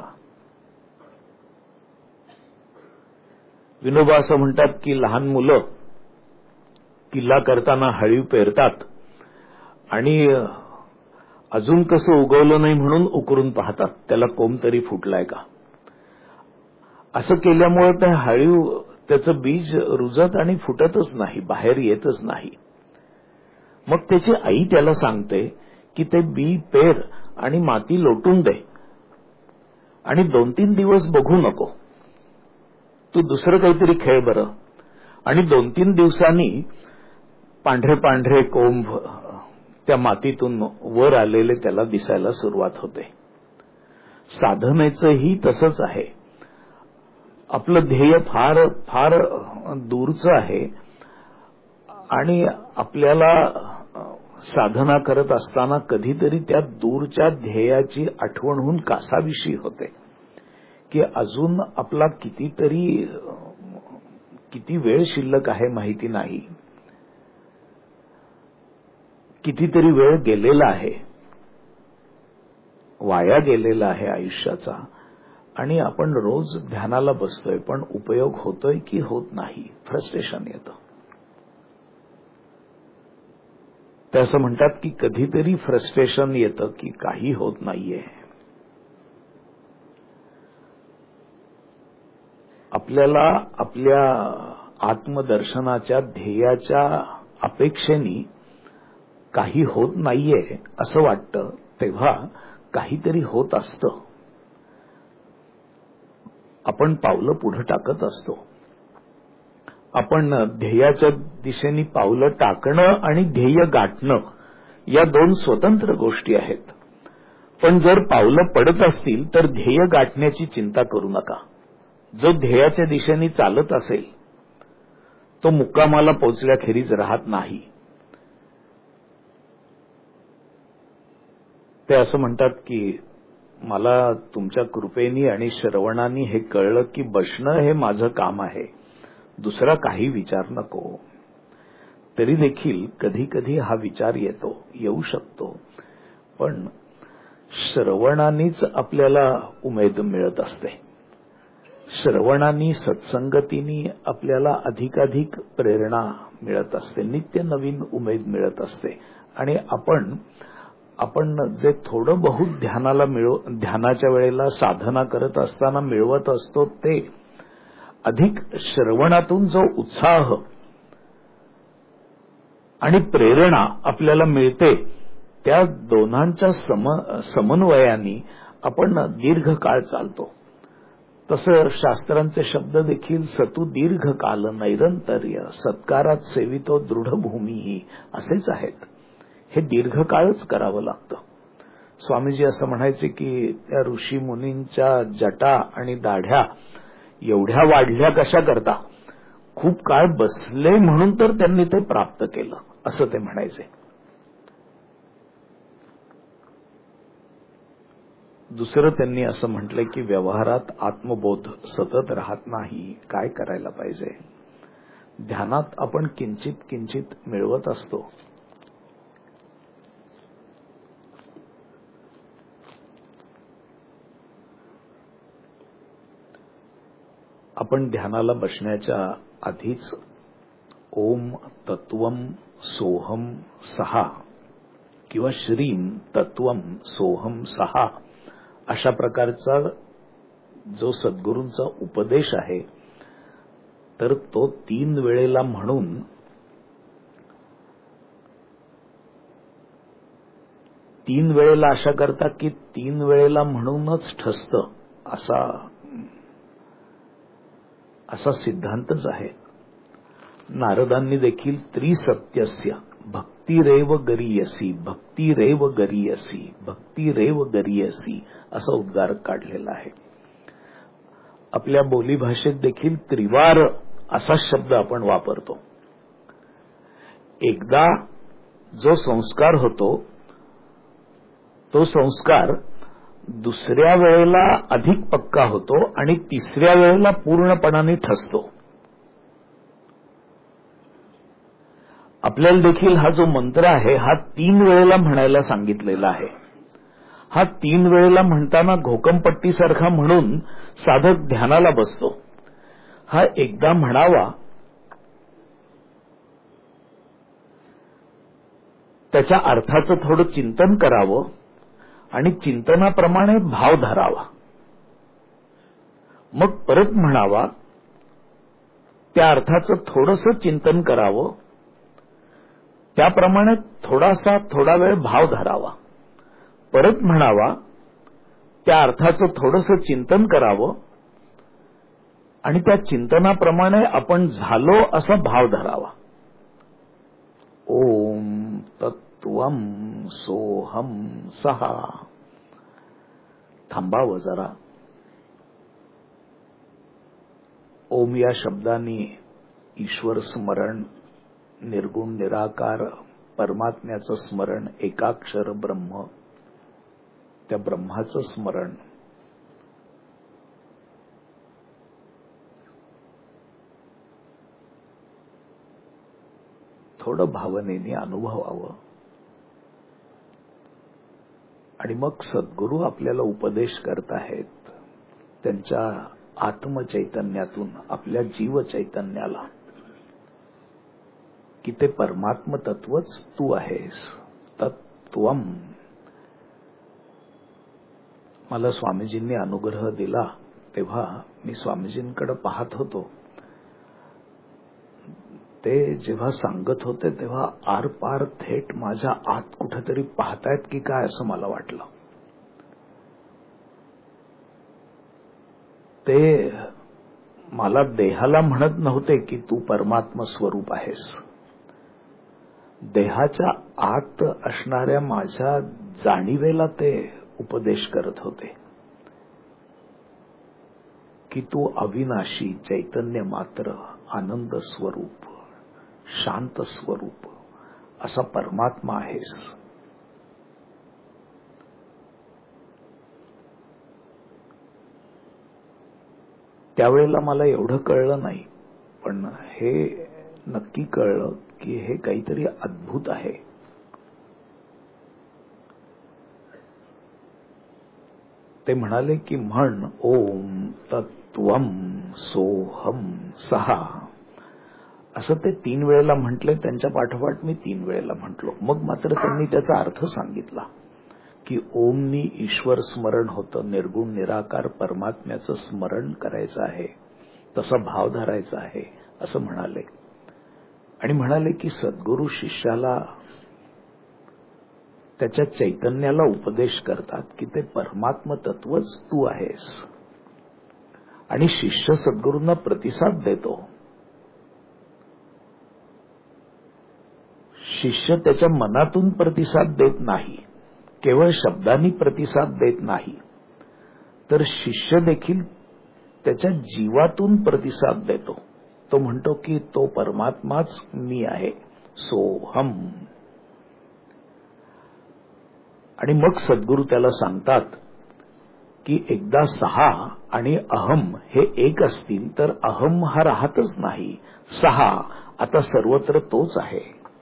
विनोबा असं म्हणतात की लहान मुलं किल्ला करताना हळीव पेरतात आणि अजून कसं उगवलं नाही म्हणून उकरून पाहतात, त्याला कोंब तरी फुटलाय का. असं केल्यामुळे त्या हळीव त्याचं बीज रुजत आणि फुटतच नाही, बाहेर येतच नाही. मग त्याची आई त्याला सांगते की ते बी पेर आणि माती लोटून दे आणि 2-3 दिवस बघू नको, तू दुसरं काहीतरी खेळ बरं. आणि 2-3 दिवसांनी पांढरे पांढरे कोंब त्या मातीतून वर आलेले त्याला दिसायला सुरुवात होते. साधनेचंही तसंच आहे. आपलं ध्येय फार फार दूरचं आहे आणि आपल्याला साधना करत असताना कधीतरी त्या दूरच्या ध्येयाची आठवण होऊन कासाविषयी होते की अजून आपला किती वेळ शिल्लक आहे माहिती नाही, कितीतरी वेळ गेलेला आहे, वाया गेलेला आहे आयुष्याचा. आणि आपण रोज ध्यानाला बसतोय पण उपयोग होतोय की होत नाही, फ्रस्ट्रेशन येतं. ते असं म्हणतात की कधीतरी फ्रस्ट्रेशन येतं की काही होत नाहीये. आपल्याला आपल्या आत्मदर्शनाच्या ध्येयाच्या अपेक्षेने काही होत नाहीये असं वाटतं, तेव्हा काहीतरी होत असतं. आपण पावलं पुढे टाकत असतो. आपण ध्येयाच्या दिशेने पावलं टाकणं आणि ध्येय गाठणं या 2 स्वतंत्र गोष्टी आहेत. पण जर पावलं पडत असतील तर ध्येय गाठण्याची चिंता करू नका. जो ध्येयाच्या दिशेने चालत असेल तो मुक्कामाला पोचल्याखेरीज राहत नाही. ते असं म्हणतात की मला तुमच्या कृपेनी आणि श्रवणानी हे कळलं की बसणं हे माझं काम आहे, दुसरा काही विचार नको. तरी देखील कधी कधी हा विचार येऊ शकतो, पण श्रवणानीच आपल्याला उमेद मिळत असते. श्रवणानी, सत्संगतीनी आपल्याला अधिकाधिक प्रेरणा मिळत असते, नित्य नवीन उमेद मिळत असते. आणि आपण जे थोडं बहुत ध्यानाच्या वेळेला साधना करत असताना मिळवत असतो ते अधिक श्रवणातून जो उत्साह आणि प्रेरणा आपल्याला मिळते त्या दोनांच्या समन्वयाने आपण दीर्घकाळ चालतो. तसं शास्त्रांचे शब्द देखील सतू दीर्घकाल नैरंतर्य सत्कारात सेवितो दृढभूमी असेच आहेत. हे दीर्घकाळच करावं लागतं. स्वामीजी असं म्हणायचे की त्या ऋषी मुनींच्या जटा आणि दाढ्या एवढ्या वाढल्या कशा करता, खूप काळ बसले म्हणून तर त्यांनी ते प्राप्त केलं असं ते म्हणायचे. दुसरं त्यांनी असं म्हटलंय की व्यवहारात आत्मबोध सतत राहत नाही. काय करायला पाहिजे? ध्यानात आपण किंचित किंचित मिळवत असतो. आपण ध्यानाला बसण्याच्या आधीच ओम तत्वम सोहम सहा किंवा श्रीम तत्वम सोहम सहा अशा प्रकारचा जो सद्गुरूंचा उपदेश आहे, तर तो 3 वेळेला म्हणून तीन वेळेला अशा करता की 3 वेळेला म्हणूनच ठसतं असा सिद्धांतच आहे. नारदांनी देखील त्रिसत्यस्य भक्तिरेव गरीयसी भक्तिरेव गरीयसी भक्तिरेव गरीयसी असा उद्गार काढलेला आहे. आपल्या बोलीभाषेत देखील त्रिवार असा शब्द आपण वापरतो. एकदा जो संस्कार होतो तो संस्कार दुसऱ्या वेळेला अधिक पक्का होतो आणि तिसऱ्या वेळेला पूर्णपणाने ठसतो. आपल्याला देखील हा जो मंत्र आहे हा 3 वेळेला म्हणायला सांगितलेला आहे. हा 3 वेळेला म्हणताना घोकमपट्टीसारखा म्हणून साधक ध्यानाला बसतो. हा एकदा म्हणावा, त्याच्या अर्थाचं थोडं चिंतन करावं आणि चिंतनाप्रमाणे भाव धरावा, मग परत म्हणावा, त्या अर्थाचं थोडंसं चिंतन करावं, त्याप्रमाणे थोडा वेळ भाव धरावा, परत म्हणावा, त्या अर्थाचं थोडंसं चिंतन करावं आणि त्या चिंतनाप्रमाणे आपण झालो असा भाव धरावा. ओम तत्वम सोहम सहा. थांबावं जरा. ओम या शब्दाने ईश्वर स्मरण, निर्गुण निराकार परमात्म्याचं स्मरण, एकाक्षर ब्रह्म, त्या ब्रह्माचं स्मरण, थोडं भावनेने अनुभवावं. आणि मग सद्गुरू आपल्याला उपदेश करत आहेत त्यांच्या आत्मचैतन्यातून आपल्या जीव चैतन्याला, की ते परमात्म तत्वच तू आहेस. तत्वम. मला स्वामीजींनी अनुग्रह दिला तेव्हा मी स्वामीजींकडे पाहत होतो. ते जेव्हा सांगत होते तेव्हा आरपार थेट माझ्या आत कुठेतरी पाहतायत की काय असं मला वाटलं. ते मला देहाला म्हणत नव्हते की तू परमात्म स्वरूप आहेस. देहाच्या आत असणाऱ्या माझ्या जाणीवेला ते उपदेश करत होते की तू अविनाशी चैतन्य मात्र, आनंद स्वरूप, शांत स्वरूप असा परमात्मा आहेस. त्यावेळेला मला एवढं कळलं नाही, पण हे नक्की कळलं की हे काहीतरी अद्भुत आहे. ते म्हणाले की म्हण ओम तत्वम सोहम सहा असं ते 3 वेळेला म्हटले. त्यांच्या पाठोपाठ मी 3 वेळेला म्हटलो. मग मात्र त्यांनी त्याचा अर्थ सांगितला की ओमनी ईश्वर स्मरण होतं, निर्गुण निराकार परमात्म्याचं स्मरण करायचं आहे, तसा भाव धरायचा आहे असं म्हणाले. आणि म्हणाले की सद्गुरू शिष्याला त्याच्या चैतन्याला उपदेश करतात की ते परमात्म तत्वच तू आहेस. आणि शिष्य सद्गुरूंना प्रतिसाद देतो. शिष्य त्याच्या मनातून प्रतिसाद देत नाही, केवळ शब्दांनी प्रतिसाद देत नाही, तर शिष्य देखील त्याच्या जीवातून प्रतिसाद देतो. तो म्हणतो की तो परमात्माच मी आहे, सोहम. आणि मग सद्गुरू त्याला सांगतात की एकदा सहा आणि अहम हे एक असतील तर अहम हा राहतच नाही. सहा आता सर्वत्र तोच आहे.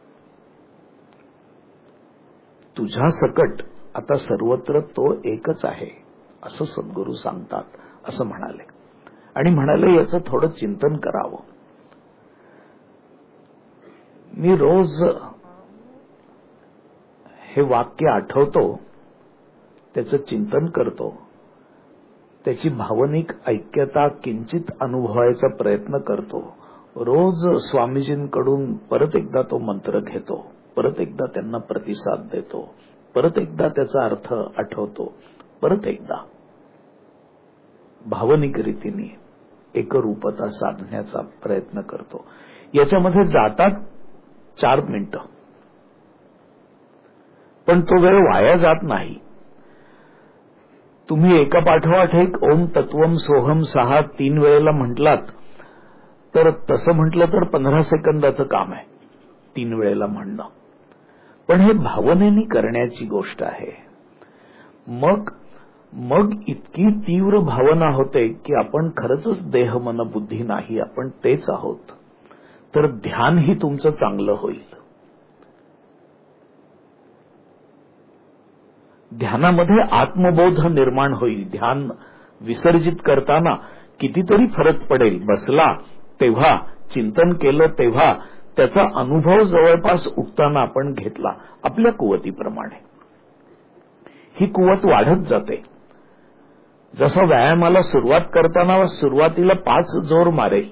तुझ्या सकट आता सर्वत्र तो एकच आहे, असं सद्गुरू सांगतात, असं म्हणाले. आणि म्हणाले याचं थोडं चिंतन करावं. मी रोज हे वाक्य आठवतो, त्याचं चिंतन करतो, त्याची भावनिक ऐक्यता किंचित अनुभवायचा प्रयत्न करतो. रोज स्वामीजींकडून परत एकदा तो मंत्र घेतो, परत एकदा त्यांना प्रतिसाद देतो, परत एकदा त्याचा अर्थ आठवतो, परत एकदा भावनिक रीतीने एकरूपता साधण्याचा प्रयत्न करतो. याच्यामध्ये जातात 4 मिनिटं, पण तो वेळ वाया जात नाही. तुम्ही एका पाठोपाठ एक ओम तत्वम सोहम 6 3 वेळेला म्हटलात तर तसं म्हटलं तर 15 सेकंदाचं काम आहे 3 वेळेला म्हणणं. पण हे भावनेने करण्याची गोष्ट आहे. मग इतकी तीव्र भावना होते की आपण खरंच देह मन बुद्धी नाही, आपण तेच आहोत. तर ध्यानही तुमचं चांगलं होईल. ध्यानामध्ये आत्मबोध निर्माण होईल. ध्यान विसर्जित करताना कितीतरी फरक पडेल. बसला तेव्हा, चिंतन केलं तेव्हा, त्याचा अनुभव जवळपास उठताना आपण घेतला आपल्या कुवतीप्रमाणे. ही कुवत वाढत जाते. जसं व्यायामाला सुरुवात करताना सुरुवातीला 5 जोर मारेल,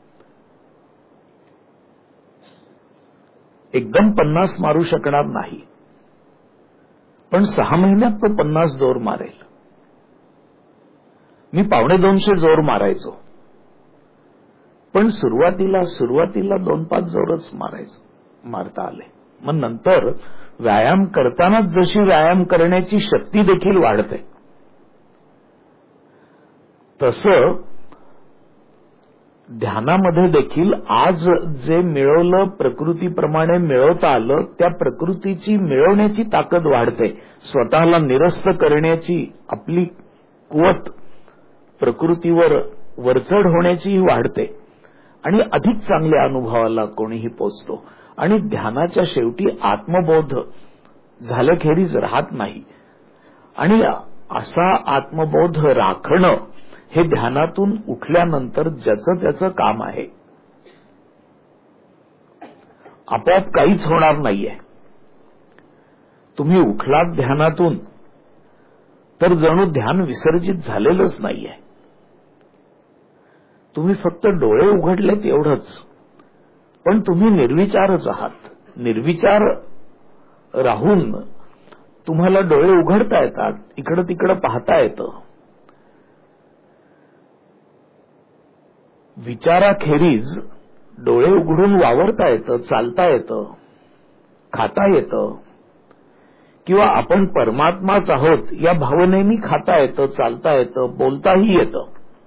एकदम 50 मारू शकणार नाही, पण 6 महिन्यात तो 50 जोर मारेल. मी 250 जोर मारायचो, पण सुरुवातीला 2-5 जोरच मारता आले. मग नंतर व्यायाम करतानाच जशी व्यायाम करण्याची शक्ती देखील वाढते, तसं ध्यानामध्ये देखील आज जे मिळवलं प्रकृतीप्रमाणे मिळवता आलं, त्या प्रकृतीची मिळवण्याची ताकद वाढते. स्वतःला निरस्त करण्याची आपली कुवत, प्रकृतीवर वरचढ होण्याचीही वाढते आणि अधिक चांगल्या अनुभवाला कोणीही पोचतो. आणि ध्यानाच्या शेवटी आत्मबोध झाल्याखेरीज राहत नाही. आणि असा आत्मबोध राखणं हे ध्यानातून उठल्यानंतर ज्याचं त्याचं काम आहे. आपोआप काहीच होणार नाहीये. तुम्ही उठलात ध्यानातून तर जणू ध्यान विसर्जित झालेलंच नाहीये. तुम्ही फक्त डोळे उघडलेत एवढंच, पण तुम्ही निर्विचारच आहात. निर्विचार राहून तुम्हाला डोळे उघडता येतात, इकडं तिकडं पाहता येतं. विचाराखेरीज डोळे उघडून वावरता येतं, चालता येतं, खाता येतं, किंवा आपण परमात्माच आहोत या भावनेने खाता येतं, चालता येतं, बोलताही येतं.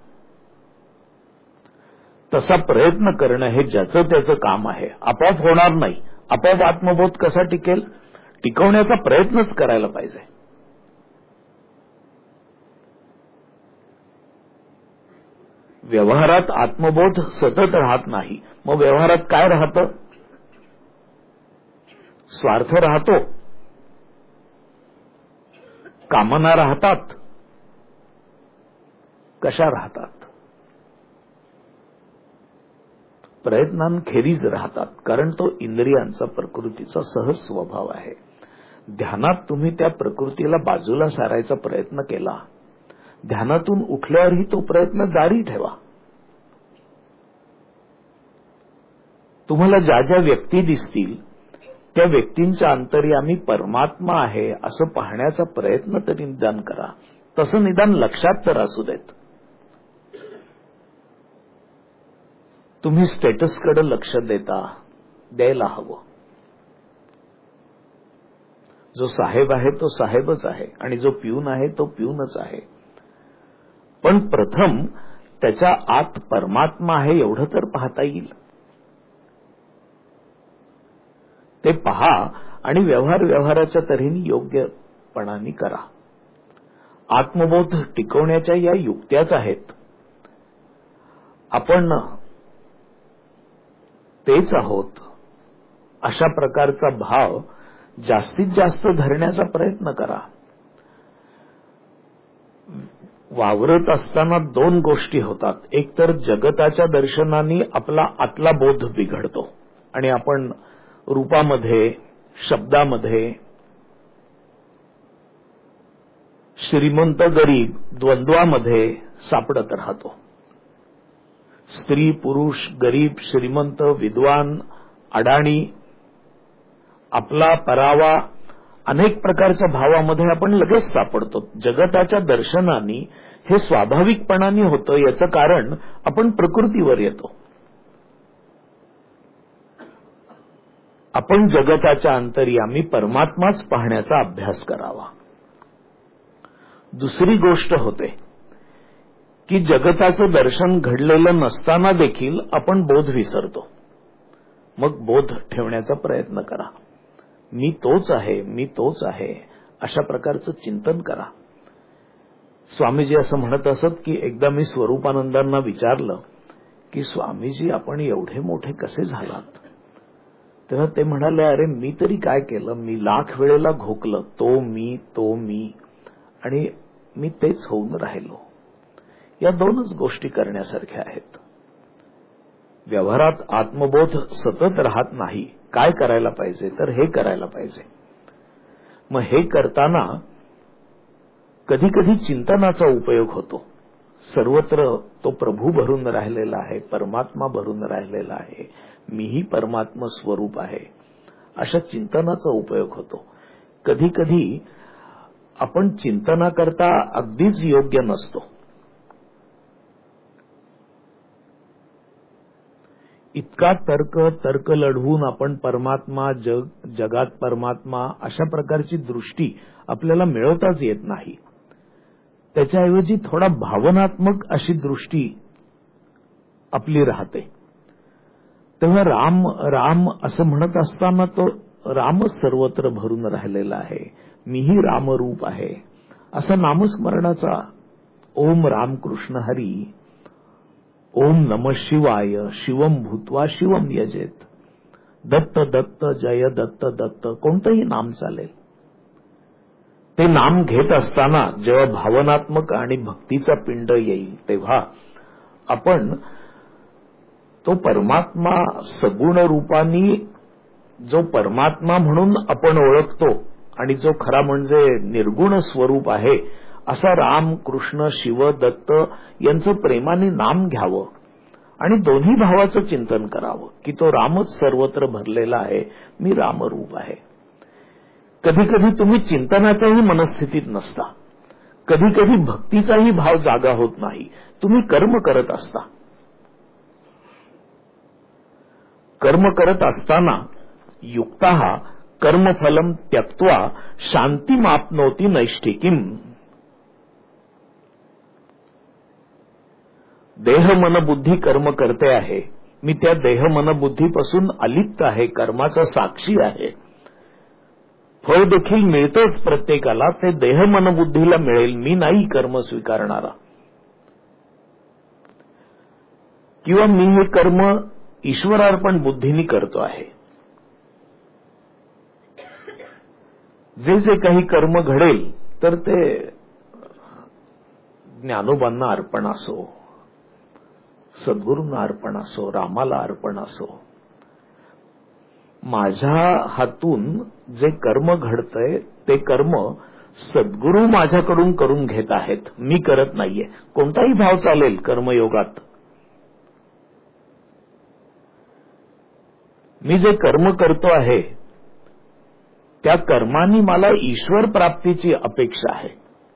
तसा प्रयत्न करणं हे ज्याचं त्याचं काम आहे. आपोआप होणार नाही. आपोआप आत्मबोध कसा टिकेल? टिकवण्याचा प्रयत्नच करायला पाहिजे. व्यवहारात आत्मबोध सतत राहत नाही. मग व्यवहारात काय राहतं? स्वार्थ राहतो, कामना राहतात, कशा राहतात? प्रयत्नांखेरीज राहतात, कारण तो इंद्रियांचा, प्रकृतीचा सहज स्वभाव आहे. ध्यानात तुम्ही त्या प्रकृतीला बाजूला सारायचा प्रयत्न केला, ध्यानातून उठल्यावरही तो प्रयत्न जारी ठेवा. तुम्हाला ज्या ज्या व्यक्ती दिसतील त्या व्यक्तींच्या अंतर्यामी परमात्मा आहे असं पाहण्याचा प्रयत्न तरी निदान करा. तसं निदान लक्षात तर असू देत. तुम्ही स्टेटसकडे लक्ष द्यायला हवं. जो साहेब आहे तो साहेबच आहे आणि जो पिऊन आहे तो पिऊनच आहे. पण प्रथम त्याच्या आत परमात्मा आहे एवढं तर पाहता येईल. ते पहा आणि व्यवहाराच्या तऱ्हेने योग्यपणाने करा. आत्मबोध टिकवण्याच्या या युक्त्याच आहेत. आपण तेच आहोत अशा प्रकारचा भाव जास्तीत जास्त धरण्याचा प्रयत्न करा. वावरत असताना दोन गोष्टी होतात. एक तर जगताच्या दर्शनाने आपला आतला बोध बिघडतो आणि आपण रूपामध्ये, शब्दामध्ये, श्रीमंत गरीब द्वंद्वामध्ये सापडत राहतो. स्त्री पुरुष, गरीब श्रीमंत, विद्वान अडाणी, आपला परावा, अनेक प्रकारच्या भावामध्ये आपण लगेच सापडतो. जगताच्या दर्शनाने हे स्वाभाविकपणाने होतं. याचं कारण आपण प्रकृतीवर येतो. आपण जगताच्या अंतर्यामी परमात्माच पाहण्याचा अभ्यास करावा. दुसरी गोष्ट होते की जगताचं दर्शन घडलेलं नसताना देखील आपण बोध विसरतो. मग बोध ठेवण्याचा प्रयत्न करा. मी तोच आहे, मी तोच आहे अशा प्रकारचं चिंतन करा. स्वामीजी असं म्हणत असत की एकदा मी स्वरूपानंदांना विचारलं की स्वामीजी आपण एवढे मोठे कसे झालात. तेव्हा ते म्हणाले, अरे मी तरी काय केलं, मी लाख वेळेला घोकलं, तो मी आणि मी तेच होऊन राहिलो. या दोनच गोष्टी करण्यासारख्या आहेत. व्यवहारात आत्मबोध सतत राहत नाही. काय करायला पाहिजे तर हे करायला पाहिजे. मग हे करताना कधी कधी चिंतनाचा उपयोग होतो. सर्वत्र तो प्रभू भरून राहिलेला आहे, परमात्मा भरून राहिलेला आहे, मीही परमात्मा स्वरूप आहे अशा चिंतनाचा उपयोग होतो. कधी कधी आपण चिंतनाकरता अगदीच योग्य नसतो. इतका तर्क लढवून आपण परमात्मा, जगात परमात्मा अशा प्रकारची दृष्टी आपल्याला मिळवताच येत नाही. त्याच्याऐवजी थोडा भावनात्मक अशी दृष्टी आपली राहते. तेव्हा राम राम असं म्हणत असताना तो रामच सर्वत्र भरून राहिलेला आहे, मीही रामरूप आहे असं नामस्मरणाचा ओम रामकृष्ण हरी, ओम नमः शिवाय, शिवम भूत्वा शिवम यजेत, दत्त दत्त जय दत्त दत्त, कोणतंही नाम चालेल. ते नाम घेत असताना जेव्हा भावनात्मक आणि भक्तीचा पिंड येईल तेव्हा आपण तो परमात्मा सगुण रूपाने जो परमात्मा म्हणून आपण ओळखतो आणि जो खरा म्हणजे निर्गुण स्वरूप आहे असा राम, कृष्ण, शिव, दत्त यांचं प्रेमाने नाम घ्यावं आणि दोन्ही भावाचं चिंतन करावं की तो रामच सर्वत्र भरलेला आहे, मी रामरूप आहे. कधी कधी तुम्ही चिंतनाच्याही मनस्थितीत नसता, कधी कधी भक्तीचाही भाव जागा होत नाही, तुम्ही कर्म करत असता. कर्म करत असताना युक्तः कर्मफलम त्यक्त्वा शांतिमाप्नोति नैष्ठिकीम. देह मन बुद्धी कर्म करते आहे, मी त्या देह मन बुद्धीपासून अलिप्त आहे, कर्माचा साक्षी आहे. फळ देखील मिळतंच प्रत्येकाला, ते देह मन बुद्धीला मिळेल, मी नाही कर्म स्वीकारणारा. किंवा मी हे कर्म ईश्वरार्पण बुद्धीने करतो आहे. जे जे काही कर्म घडेल तर ते ज्ञानोबांना अर्पण असो, सद्गुरूंना अर्पण असो, रामाला अर्पण असो. माझ्या हातून जे कर्म घडतंय ते कर्म सद्गुरू माझ्याकडून करून घेत आहेत, मी करत नाहीये. कोणताही भाव चालेल कर्मयोगात. मी जे कर्म करतो आहे त्या कर्मांनी मला ईश्वर प्राप्तीची अपेक्षा आहे.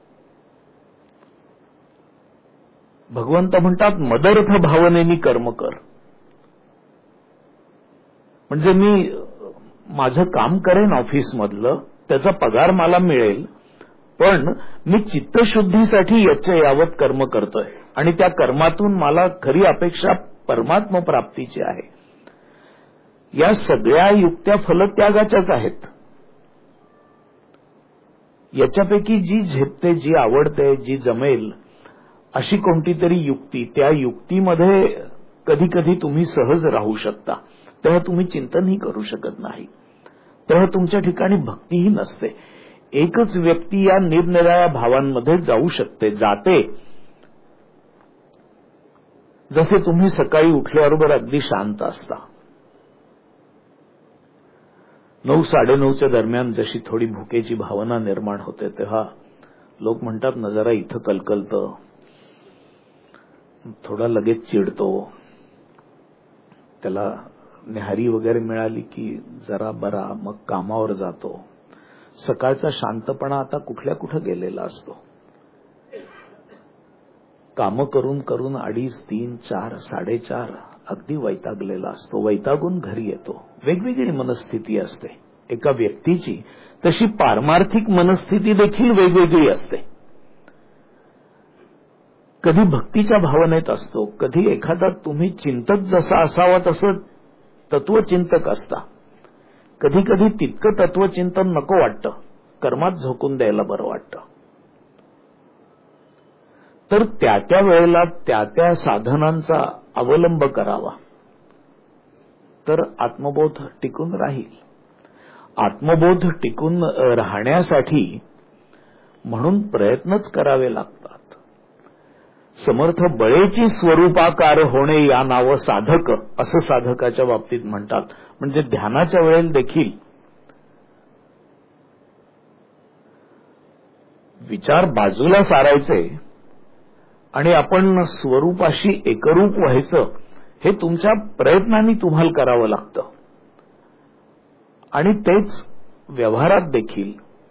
भगवंत म्हणतात मदर्थ भावनेनी कर्म कर. म्हणजे मी माझं काम करेन ऑफिसमधलं, त्याचा पगार मला मिळेल, पण मी चित्तशुद्धीसाठी यावत कर्म करतोय आणि त्या कर्मातून मला खरी अपेक्षा परमात्म प्राप्तीची आहे. या सगळ्या युक्त्या फलत्यागाच्याच आहेत. याच्यापैकी जी झेपते, जी आवडते, जी जमेल अशी कोणती तरी युक्ती, त्या युक्तीमध्ये कधी कधी तुम्ही सहज राहू शकता, तेव्हा तुम्ही चिंतनही करू शकत नाही, तेव्हा तुमच्या ठिकाणी भक्तीही नसते. एकच व्यक्ती या निरनिराळ्या भावांमध्ये जाऊ शकते, जाते. जसे तुम्ही सकाळी उठल्याबरोबर अगदी शांत असता, 9-9:30च्या दरम्यान जशी थोडी भुकेची भावना निर्माण होते, तेव्हा लोक म्हणतात ना जरा इथं कलकलतं, थोडा लगेच चिडतो, त्याला न्याहारी वगैरे मिळाली की जरा बरा, मग कामावर जातो. सकाळचा शांतपणा आता कुठल्या कुठं गेलेला असतो. कामं करून करून 2:30, 3, 4, 4:30 अगदी वैतागलेला असतो. वैतागून घरी येतो. वेगवेगळी मनस्थिती असते एका व्यक्तीची. तशी पारमार्थिक मनस्थिती देखील वेगवेगळी असते. कधी भक्तीच्या भावनेत असतो, कधी एखादा तुम्ही चिंतक जसा असावा तसं तत्वचिंतक असता, कधी कधी तितकं तत्वचिंतन नको वाटतं, कर्मात झोकून द्यायला बरं वाटतं. तर त्या वेळेला त्या साधनांचा अवलंब करावा, तर आत्मबोध टिकून राहील. आत्मबोध टिकून राहण्यासाठी म्हणून प्रयत्नच करावे लागतात. समर्थ बळेची स्वरूपाकार होणे या नावं साधक, असं साधकाच्या बाबतीत म्हणतात. म्हणजे ध्यानाच्या वेळेला देखील विचार बाजूला सारायचे आणि आपण स्वरूपाशी एकरूप व्हायचं, हे तुमच्या प्रयत्नांनी तुम्हाला करावं लागतं. आणि तेच व्यवहारात देखील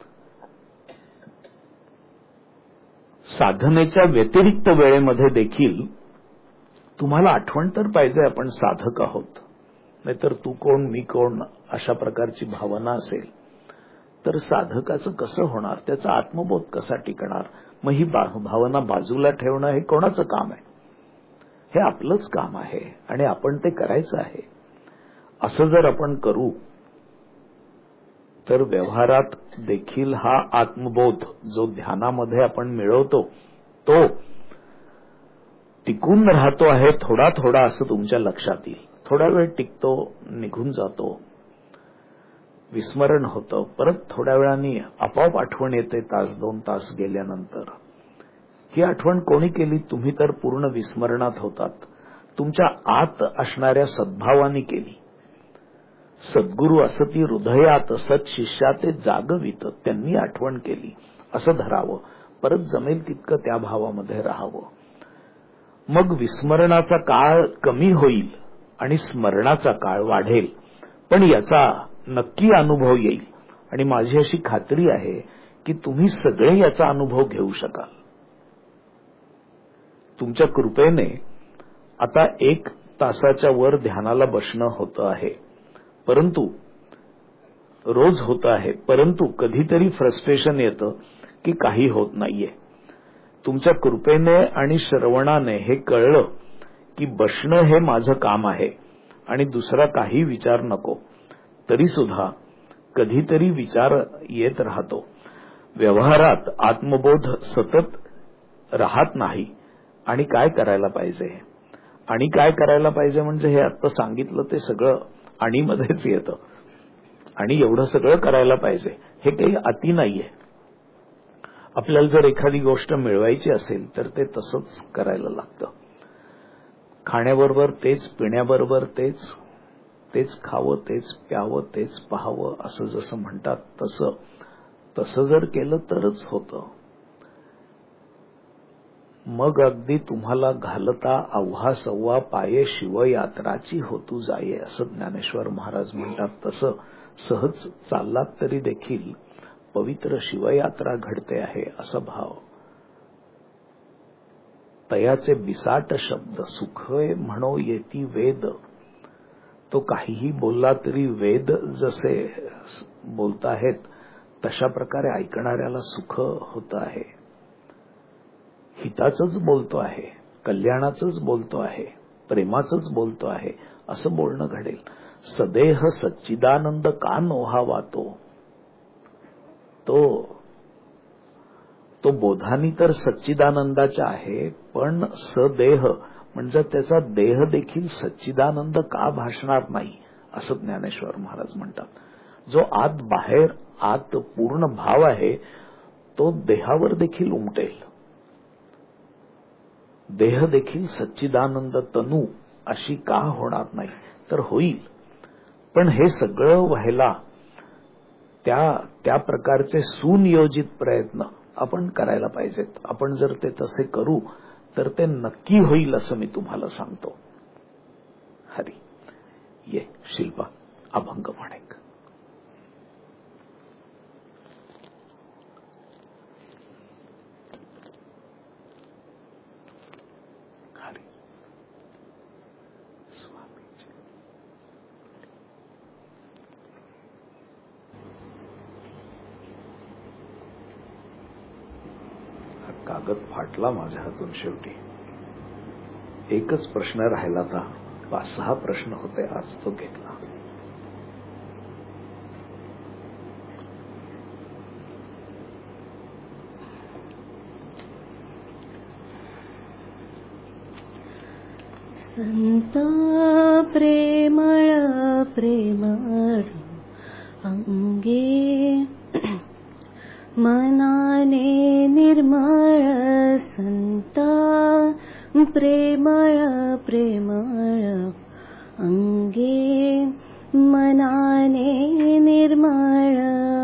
साधनेच्या व्यतिरिक्त वेळेमध्ये देखील तुम्हाला आठवण तर पाहिजे आपण साधक आहोत. नाहीतर तू कोण मी कोण अशा प्रकारची भावना असेल तर साधकाचं कसं होणार, त्याचा आत्मबोध कसा टिकणार. मग ही भावना बाजूला ठेवणं हे कोणाचं काम आहे? हे आपलंच काम आहे आणि आपण ते करायचं आहे. असं जर आपण करू तर व्यवहारात देखील हा आत्मबोध जो ध्यानामध्ये आपण मिळवतो तो टिकून राहतो आहे थोडा थोडा, असं तुमच्या लक्षात येईल. थोडा वेळ टिकतो, निघून जातो, विस्मरण होतं, परत थोड्या वेळाने आपोआप आठवण येते. 1-2 तास गेल्यानंतर ही आठवण कोणी केली? तुम्ही तर पूर्ण विस्मरणात होतात. तुमच्या आत असणाऱ्या सद्भावानी केली. सद्गुरू असती हृदयात, सत्शिष्याते जागवित, त्यांनी आठवण केली असं धरावं. परत जमेल तितकं त्या भावामध्ये राहावं. मग विस्मरणाचा काळ कमी होईल आणि स्मरणाचा काळ वाढेल. पण याचा नक्की अनुभव येईल आणि माझी अशी खात्री आहे की तुम्ही सगळे याचा अनुभव घेऊ शकाल. तुमच्या कृपेने आता 1 तासाच्या वर ध्यानाला बसणं होतं आहे, परंतु रोज होतं आहे. परंतु कधीतरी फ्रस्ट्रेशन येतं की काही होत नाहीये. तुमच्या कृपेने आणि श्रवणाने हे कळलं की बसणं हे माझं काम आहे आणि दुसरा काही विचार नको. तरी सुद्धा कधीतरी विचार येत राहतो. व्यवहारात आत्मबोध सतत राहत नाही. आणि काय करायला पाहिजे, आणि काय करायला पाहिजे म्हणजे हे आता सांगितलं ते सगळं आणीमध्येच येतं. आणि एवढं सगळं करायला पाहिजे हे काही अति नाहीये. आपल्याला जर एखादी गोष्ट मिळवायची असेल तर ते तसंच करायला लागतं. खाण्याबरोबर तेच, पिण्याबरोबर तेच, तेच खावं, तेच प्यावं, तेच पाहावं, असं जसं म्हणतात तसं जर केलं तरच होतं. मग अगदी तुम्हाला घालता आव्हा सव्वा पाये शिवयात्राची होतू जाये, असं ज्ञानेश्वर महाराज म्हणतात. तसं सहज चाललात तरी देखील पवित्र शिवयात्रा घडते आहे असा भाव. तयाचे बिसाट शब्द सुखय म्हणो येती वेद. तो काहीही बोलला तरी वेद जसे बोलताहेत तशा प्रकारे ऐकणाऱ्याला सुख होत आहे. हिताचंच बोलतो आहे, कल्याणाचंच बोलतो आहे, प्रेमाचंच बोलतो आहे असं बोलणं घडेल. सदेह सच्चिदानंद का नोहावा तो बोधानी तर सच्चिदानंदाचा आहे, पण सदेह म्हणजे त्याचा देह देखील सच्चिदानंद का भासणार नाही असं ज्ञानेश्वर महाराज म्हणतात. जो आत बाहेर आत पूर्ण भाव आहे तो देहावर देखील उमटेल. देह देखील सच्चिदानंद तनू अशी का होणार नाही, तर होईल. पण हे सगळं व्हायला त्या प्रकारचे सुनियोजित प्रयत्न आपण करायला पाहिजेत. आपण जर ते तसे करू तर ते नक्की होईल असं मी तुम्हाला सांगतो. हरी. ये शिल्पा अभंग माणिक. कागद फाटला माझ्या हातून शेवटी. एकच प्रश्न राहिला होता. 5-6 प्रश्न होते, आज तो घेतला. संत प्रेमळ प्रेमळ अंगे मनाने निर्मळ. संत प्रेमळ प्रेमळ अंगे मनाने निर्मळ.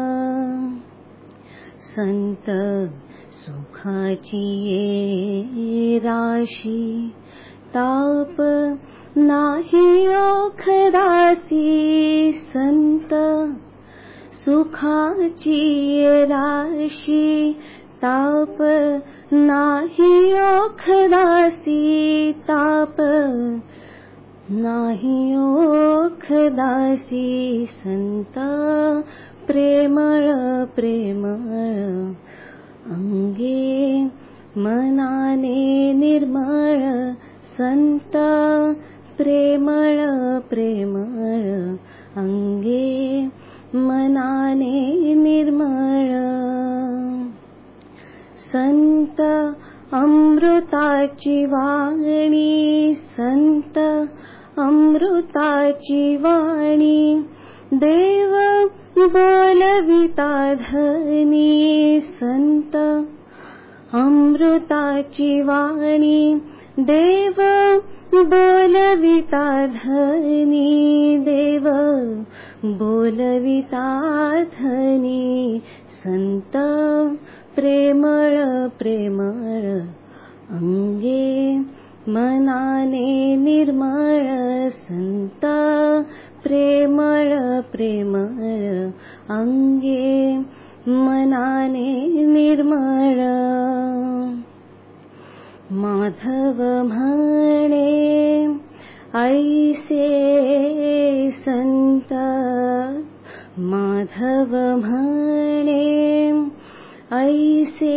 संत सुखाची ये राशी ताप नाही ओखदासी. संत सुखाची राशी ताप नाही ओखदासी. ताप नाही ओखदासी. संत प्रेमळ प्रेमळ अंगे मनाने निर्मळ. संत प्रेमळ प्रेमळ अंगे मनाने निर्मळ. संत अमृताची वाणी. संत अमृताची वाणी देव बोलविता धनी. संत अमृताची वाणी देव बोलविता धनी. देव बोलविता धनी. संत प्रेमळ प्रेमळ अंगे मनाने निर्मळ. संत प्रेमळ प्रेमळ अंगे मनाने निर्मळ. माधव म्हणे ऐसे संत. माधव म्हणे ऐसे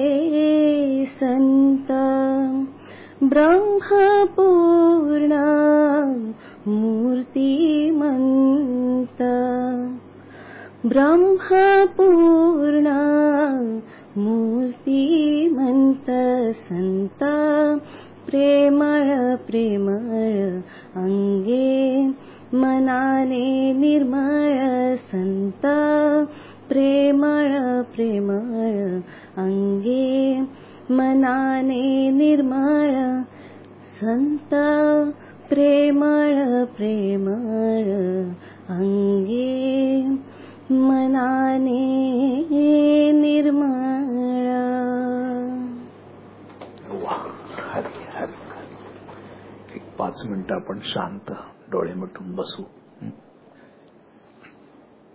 संत. ब्रह्मपूर्ण मूर्तिमंत. ब्रह्मपूर्ण मूर्तिमंत. संत प्रेमळ प्रेमळ अंगे मनाने निर्मळ. संत प्रेमळ प्रेमळ अंगे मनाने निर्मळ. संत प्रेमळ प्रेमळ अंगे मनाने निर्मळ. हरी हरी. 5 मिनिटं आपण शांत डोळे मिटून बसू.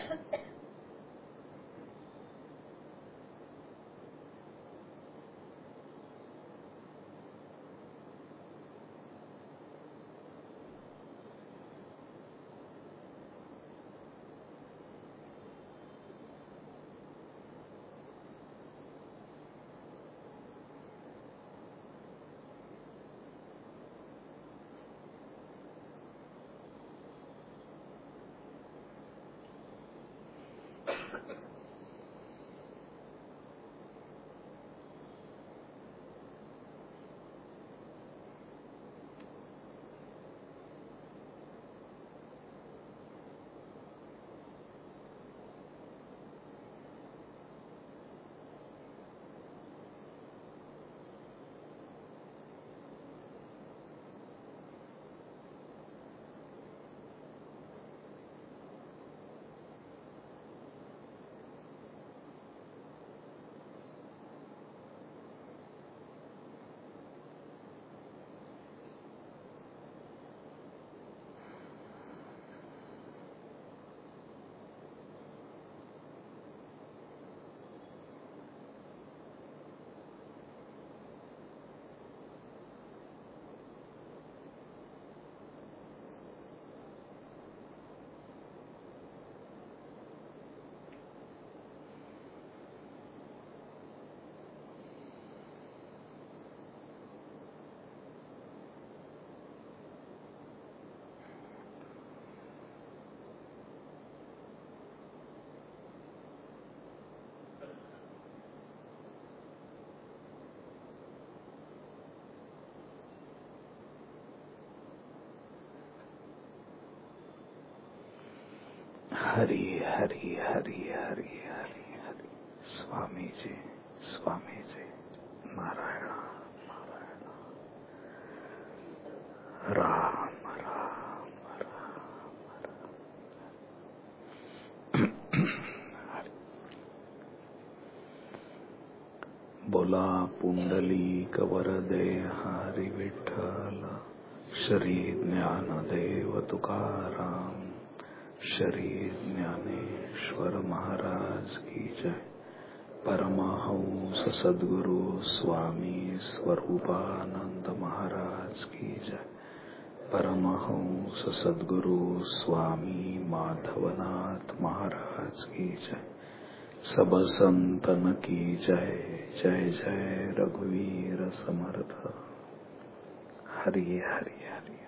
हरी हरी हरी हरी हरी हरी। स्वामी जी नारायण नारायण राम राम राम राम। बोला पुंडलीक वरदे हरी विठ्ठल, श्री ज्ञानदेव तुकाराम, श्री ज्ञानेश्वर महाराज की जय। परमहंस सद्गुरु स्वामी स्वरूपानंद महाराज की जय। परमहंस सद्गुरु स्वामी माधवनाथ महाराज की जय। सब संतन की जय। जय जय रघुवीर समर्थ। हरि हरि हरि।